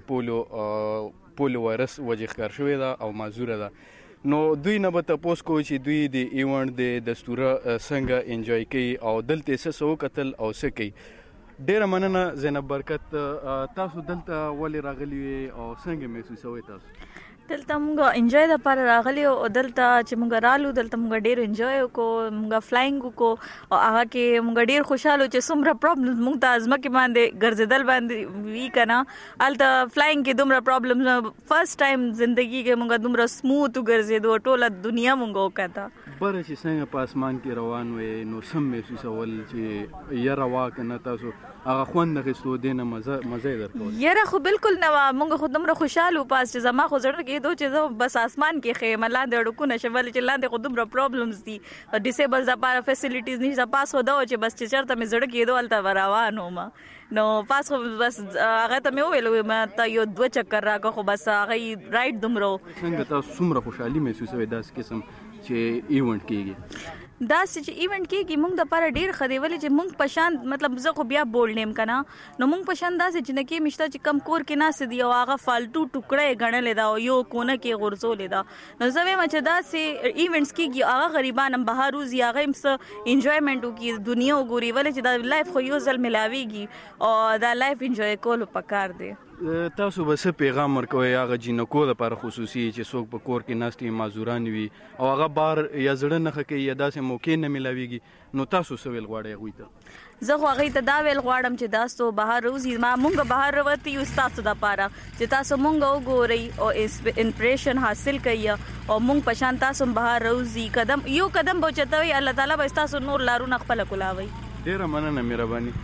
پولیو وایرس وجې ښکار شوې ده او معذوره ده. نو دوی نه به تپوس کوو چې دوی د ایونټ د دستوره څنګه انجوای کوي او دلته څه وکتل او څه کوي. ډیره مننه زینب برکت. تاسو دلته ولې راغلي وئ او څنګه محسوسوئ تاسو؟ دلته موږ انجوای دپاره راغلي او دلته چې موږ رالو دلته موږ ډېر انجوای وکړو، موږ فلاینګ وکړو او هغه کې موږ ډېر خوشحاله چې څومره پرابلمز موږ ته ځمکې باندې ګرځېدل باندې وي که نه. هلته فلاینګ کې دومره پرابلمز فرست ټایم زندګي کې موږ دومره سموت وګرځېدو ټوله دنیا موږ وکته. بره چې څنګه په اسمان کې روان وې نو سم محسوسول چې یره وا که نه تاسو هغه خوند اخیستو دې نه مزه یې درکول؟ یره خو بالکل نه وه، موږ خو دومره خوشحاله وو پاس چې زما خو زړه کېدو چې زه بس اسمان کې ښیم لاندې اړکونه شم ولې چې لاندې خو دومره پرابلمز دي ډیسیبلز دپاره فیسیلیټیز نشته. پاس خو دا و چې بس چې چېرته مې زړه کېدو هلته به روان وم. نو پاس خو بس هغه ته مې وویل ما ته یو 2 چکر راکړه خو بس هغه رایډ دومره و. څنګه تاسو څومره خوشحالي محسوسوئ داسې قسم چې ایونټ کېږي؟ داسې چې ایونټ کېږي موږ دپاره ډېر ښه دی ولې چې موږ په شان مطلب زه خو بیا بولډ یم که نه نو موږ په شان داسې چې نه کې مشته چې کم کور کې ناستې دي او هغه فالتو ټوکړه یې ګڼلې ده او یو کونه کې غورځولې ده. نو زه وایم چې داسې ایونټس کېږي هغه غریبان هم بهر وځي هغه هم څه انجویمنټ وکړي دنیا وګوري ولې چې دا لایف خو یو ځل ملاویږي او دا لایف انجوی کولو پکار دی. تاسو به څه پیغام ورکوئ هغه جینکو لپاره خصوصي چې څوک په کور کې ناست وي معذوران وي او هغه بار یا زړه نښه کوي یا داسې موقع نه ملاویږي نو تاسو څه ویل غواړئ هغوی ته؟ زه خو هغوی ته دا ویل غواړم چې تاسو بهر وځي موږ بهر راوتي یو ستاسو دپاره چې تاسو موږ وګورئ او انسپریشن حاصل کوئ او موږ په شان تاسو هم بهر راوځي یو قدم به اوچتوئ الله تعالی به ستاسو نور لارونه خپله کولاوئ. ډېره مننه مهرباني.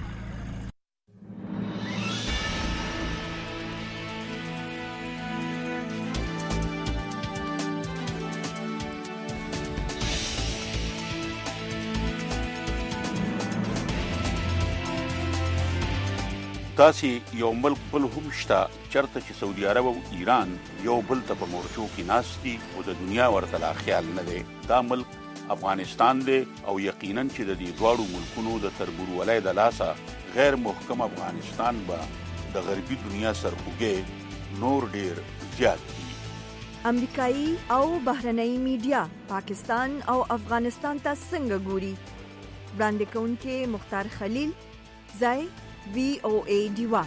داسې یو ملک بل هم شته چېرته چې سعودي عرب او ایران یو بل ته په مورچو کې ناست دي او د دنیا ورته لا خیال نه دی. دا ملک افغانستان دی او یقینا چې د دې دواړو ملکونو د تربورولۍ د لاسه غیر محکم افغانستان به د غربي دنیا سرخوږی نور ډیر زیات دي. امریکایي او بهرنۍ میډیا پاکستان او افغانستان ته څنګه ګوري؟ وړاندې کوونکی مختار خلیل، ځای VOA ډیوا.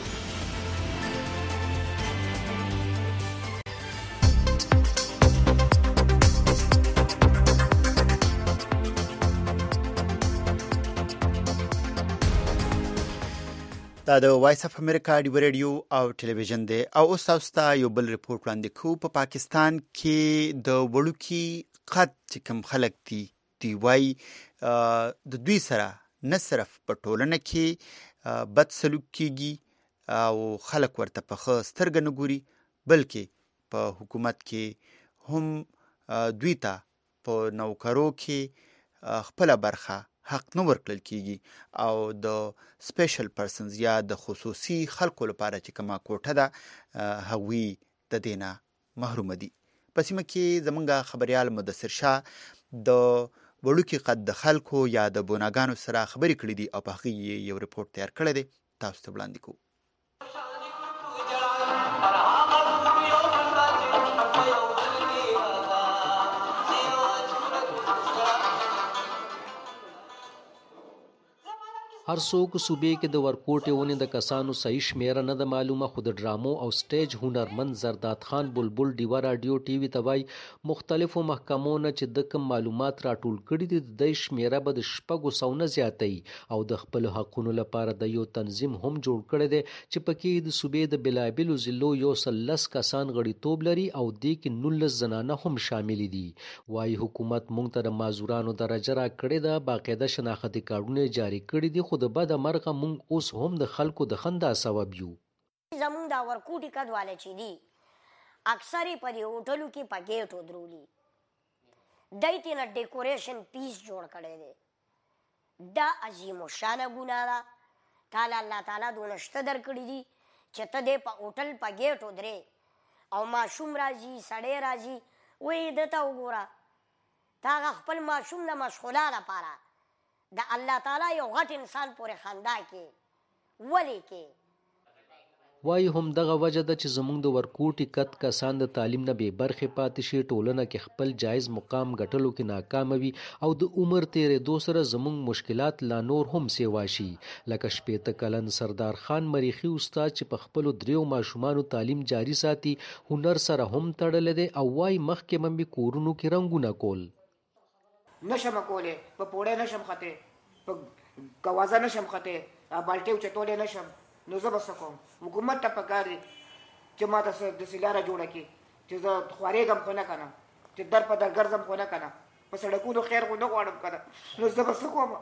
دا د وایس اف امریکا ډیو ریډیو او ټلویزیون دی او اوس تاسو ته یو بل ریپورت وړاندې کوو. په پاکستان کې د وړوکي قد چې کوم خلک دي وایي د دوی سره نه صرف په ټولنه کې بد سلوک کیږي او خلک ورته په ښه سترګه نه ګوري، بلکې په حکومت کې هم دوی ته په نوکرو کې خپله برخه حق نه ورکړل کیږي او د سپیشل پرسنز یا د خصوصي خلکو لپاره چې کومه کوټه ده هغوی د دې نه محروم دي. په سیمه کې زمونږ خبریال مدثر شاه د وړوکي قد د خلکو یا د بوناګانو سره خبرې کړې دي او په هغې یې یو ریپورټ تیار کړی دی، تاسو ته وړاندې کوو. هر څوک صوبې کې د ورکوټې ونې د کسانو صحیح شمیره نه ده معلومه، خو د ډرامو او سټیج هنرمند زرداد خان بلبل ډیوه راډیو ټي وي ته وایي مختلفو محکمو نه چې د کوم معلومات راټول کړي دي د دې شمیره به د 600 نه زیاتوي او د خپلو حقونو لپاره د یو تنظیم هم جوړ کړی دی چې پکې د صوبې د بېلابېلو ضلعو 110 کسان غړیتوب لري او دې کې 19 زنانه هم شامل دي. وایي حکومت موږ ته د معذورانو درجه راکړې ده، باقاعده شناختي کارډونه جاري کړي دي، خو د بده مرغه مونږ اوس هم د خلکو د خندا سبب یو. زمونږ دا ورکوټي کډواله چې دي اکثر په دې هوټلو کې په ګیټو درولي، دای ته نه ډیکوریشن پیس جوړ کړی دی. دا عظیم الشانه ګناه ده. تعالی الله تعالی دونه شته درکړي دي چې ته دې په هوټل په ګیټو درې او ماشوم راځي سړی راځي وایي دته وګوره تا هغه خپل ماشوم د مشغوله لپاره د الله تعالی یو غټ انسان پورې خندا کې ولی کې. وایي هم دغه وجه ده چې زموږ د ورکوټي کت کسان د تعلیم نه بې برخې پاتې شي، ټولنه کې خپل جایز مقام ګټلو کې ناکامه وي او د عمر تیرېدو سره زموږ مشکلات لا نور هم سیوا شي. لکه 80 کلن سردار خان مریخي استاد چې په خپلو 3 ماشومانو تعلیم جاري ساتي، هنر سره هم تړلی دی او وایي مخکې به مې کورونو کې رنګونه کول نشم کولی، په پوړې نشم خطې، په کوازه نشم خطې، بالټې اوچتولی نشم، نو زه به څه کوم؟ حکومت ته پکار دی چې ما ته داسې لاره جوړه کړي چې زه خوارېږم خو نه که نه، چې در په در ګرځم خو نه که نه، په سړکونو خیر خو نه غواړم که نه، نو زه به څه کوم؟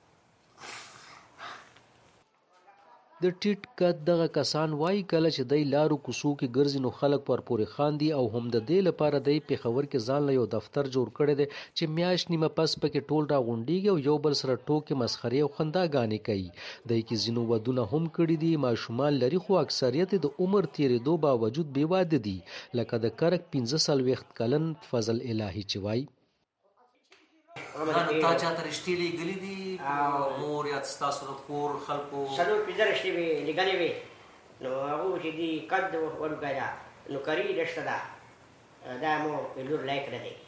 د ټیټ قد دغه کسان وایي کله چې دی لارو کوڅو کې ګرځي نو خلک ورپورې خاندي او هم د دې لپاره دی پېښور کې ځان له یو دفتر جوړ کړی دی چې میاشت نیمه پس پکې ټول راغونډېږي او یو بل سره ټوکې مسخرې او خنداګانې کوي. دی کې ځینو ودونه هم کړي دي، ماشومان لري، خو اکثریت د عمر تېرېدو باوجود بې واده دي، لکه د کرک 45 کلن فضل الهي چې وایي تا چاته رشتې لیږلي دي مور یا ستاسو د کور خلکو؟ 4-5 رشتې مې لیږلې وې، نو هغو چې دي قد وړوکی ده، نوکري رشته ده، دا مو لور لایق نه دی.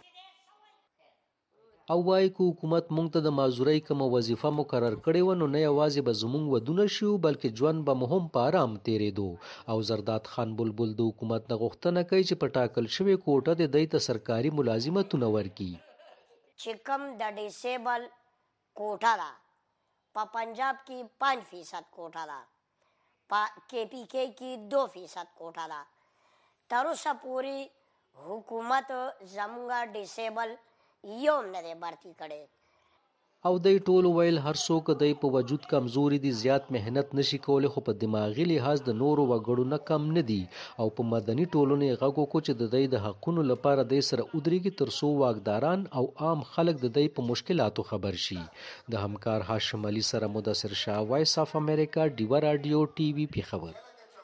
او وایي که حکومت موږ ته د معذورۍ کومه وظیفه مقرر کړې وه نو نه یوازې به زموږ ودونه شي بلکې ژوند به مو هم په ارام تېرېدو. او زرداد خان بلبل د حکومت نه غوښتنه کوي چې په ټاکل شوې کوټه د دی ته سرکاري ملازمتونه ورکړي. چې کوم د ډیسیبل کوټه ده په پنجاب کې 5% کوټه ده، په KPK کې 2% کوټه ده. تر اوسه پورې حکومت زموږ ډیسیبل یو نه دی بھرتی کړی. او دی ټول ویل هر څوک دی په وجود کمزوري دي، زیات مهنت نشي کولی، خو په دماغي لحاظ د نورو وګړو نه کم نه دي. او په مدني ټولنې یې غږ وکړو چې د دی د حقونو لپاره دی سره ودرېږي تر څو واکداران او عام خلک د دی په مشکلاتو خبر شي. د همکار هاشم علي سره مدثر شاه، وایس اف امریکا ډیوه راډیو ټي وي پېښور.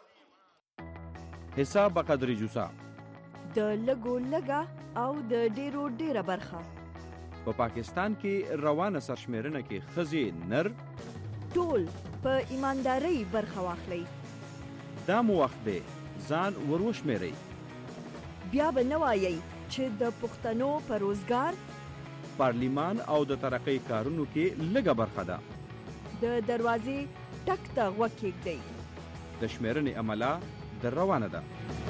حساب بقدر جوسا د لګو لګا او د ډیرو ډیره برخه په پاکستان کې روانه سرشمیرنه کې ښځې نر ټول په ایماندارۍ برخه واخلي. دا مو وخت دی ځان وروشمیرئ. بیا به نه وایئ چې د پښتنو په روزګار پارلیمان او د ترقۍ کارونو کې لږه برخه ده. د دروازې ټک ته غوږ کېږدئ. د شمیرنې عمله در روانه ده.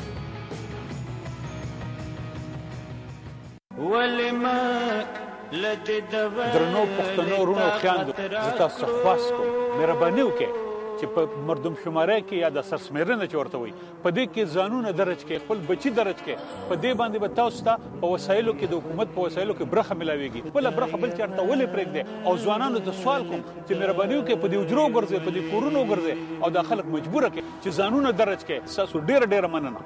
درنو پښتنو ورونو او خویندو، زه تاسو څخه خواست کوم مهرباني وکړئ چې په مردم شمارۍ کې یا د سرشمېرنه چې ورته وایي په دې کې ځانونه درج کړئ، خپل بچي درج کړئ. په دې باندې به تاسو ته په وسایلو کې د حکومت په وسایلو کې برخه ملاویږي. خپله برخه بل چېرته ولې پرېږدئ؟ او ځوانانو ته سوال کوم چې مهرباني وکړئ په دې حجرو وګرځئ، په دې کورونو وګرځئ او دا خلک مجبوره کړئ چې ځانونه درج کړئ. ستاسو ډېره مننه.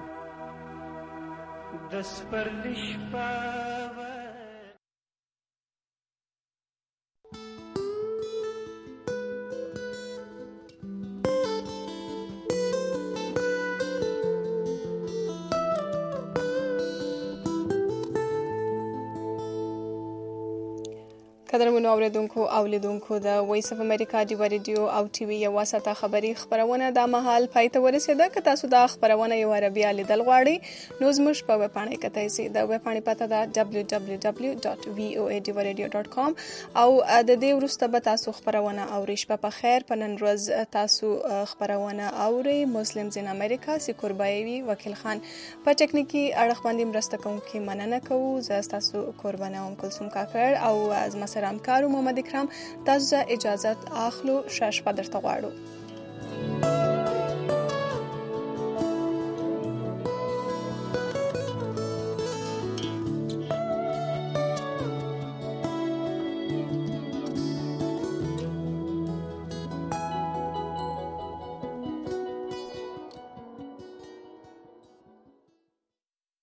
قدرمنو اوریدونکو او لیدونکو د وایس اف امریکا ډیوا ریډیو او ټي وي یو ساته خبری خبرونه د مهال پای ته ورسیده. که تاسو دا خبرونه یو عربي لیدل غواړئ نو زموږ په ویب پاڼه کې کتئ. د ویب پاڼې پته ده www.voadiwaradio.com او د دې وروسته به تاسو خبرونه اورئ. شپه په خیر. په نن ورځ تاسو خبرونه اورئ. مسلم زین امریکا سکور بایوي وکیل خان په ټکنیکی اړخ باندې مرسته کوونکی مننه کوو. زه تاسو قربانه ام کلثوم کاکړ او از همکارو محمد اکرام تاسو اجازه اخلو. شپه درته غواړو.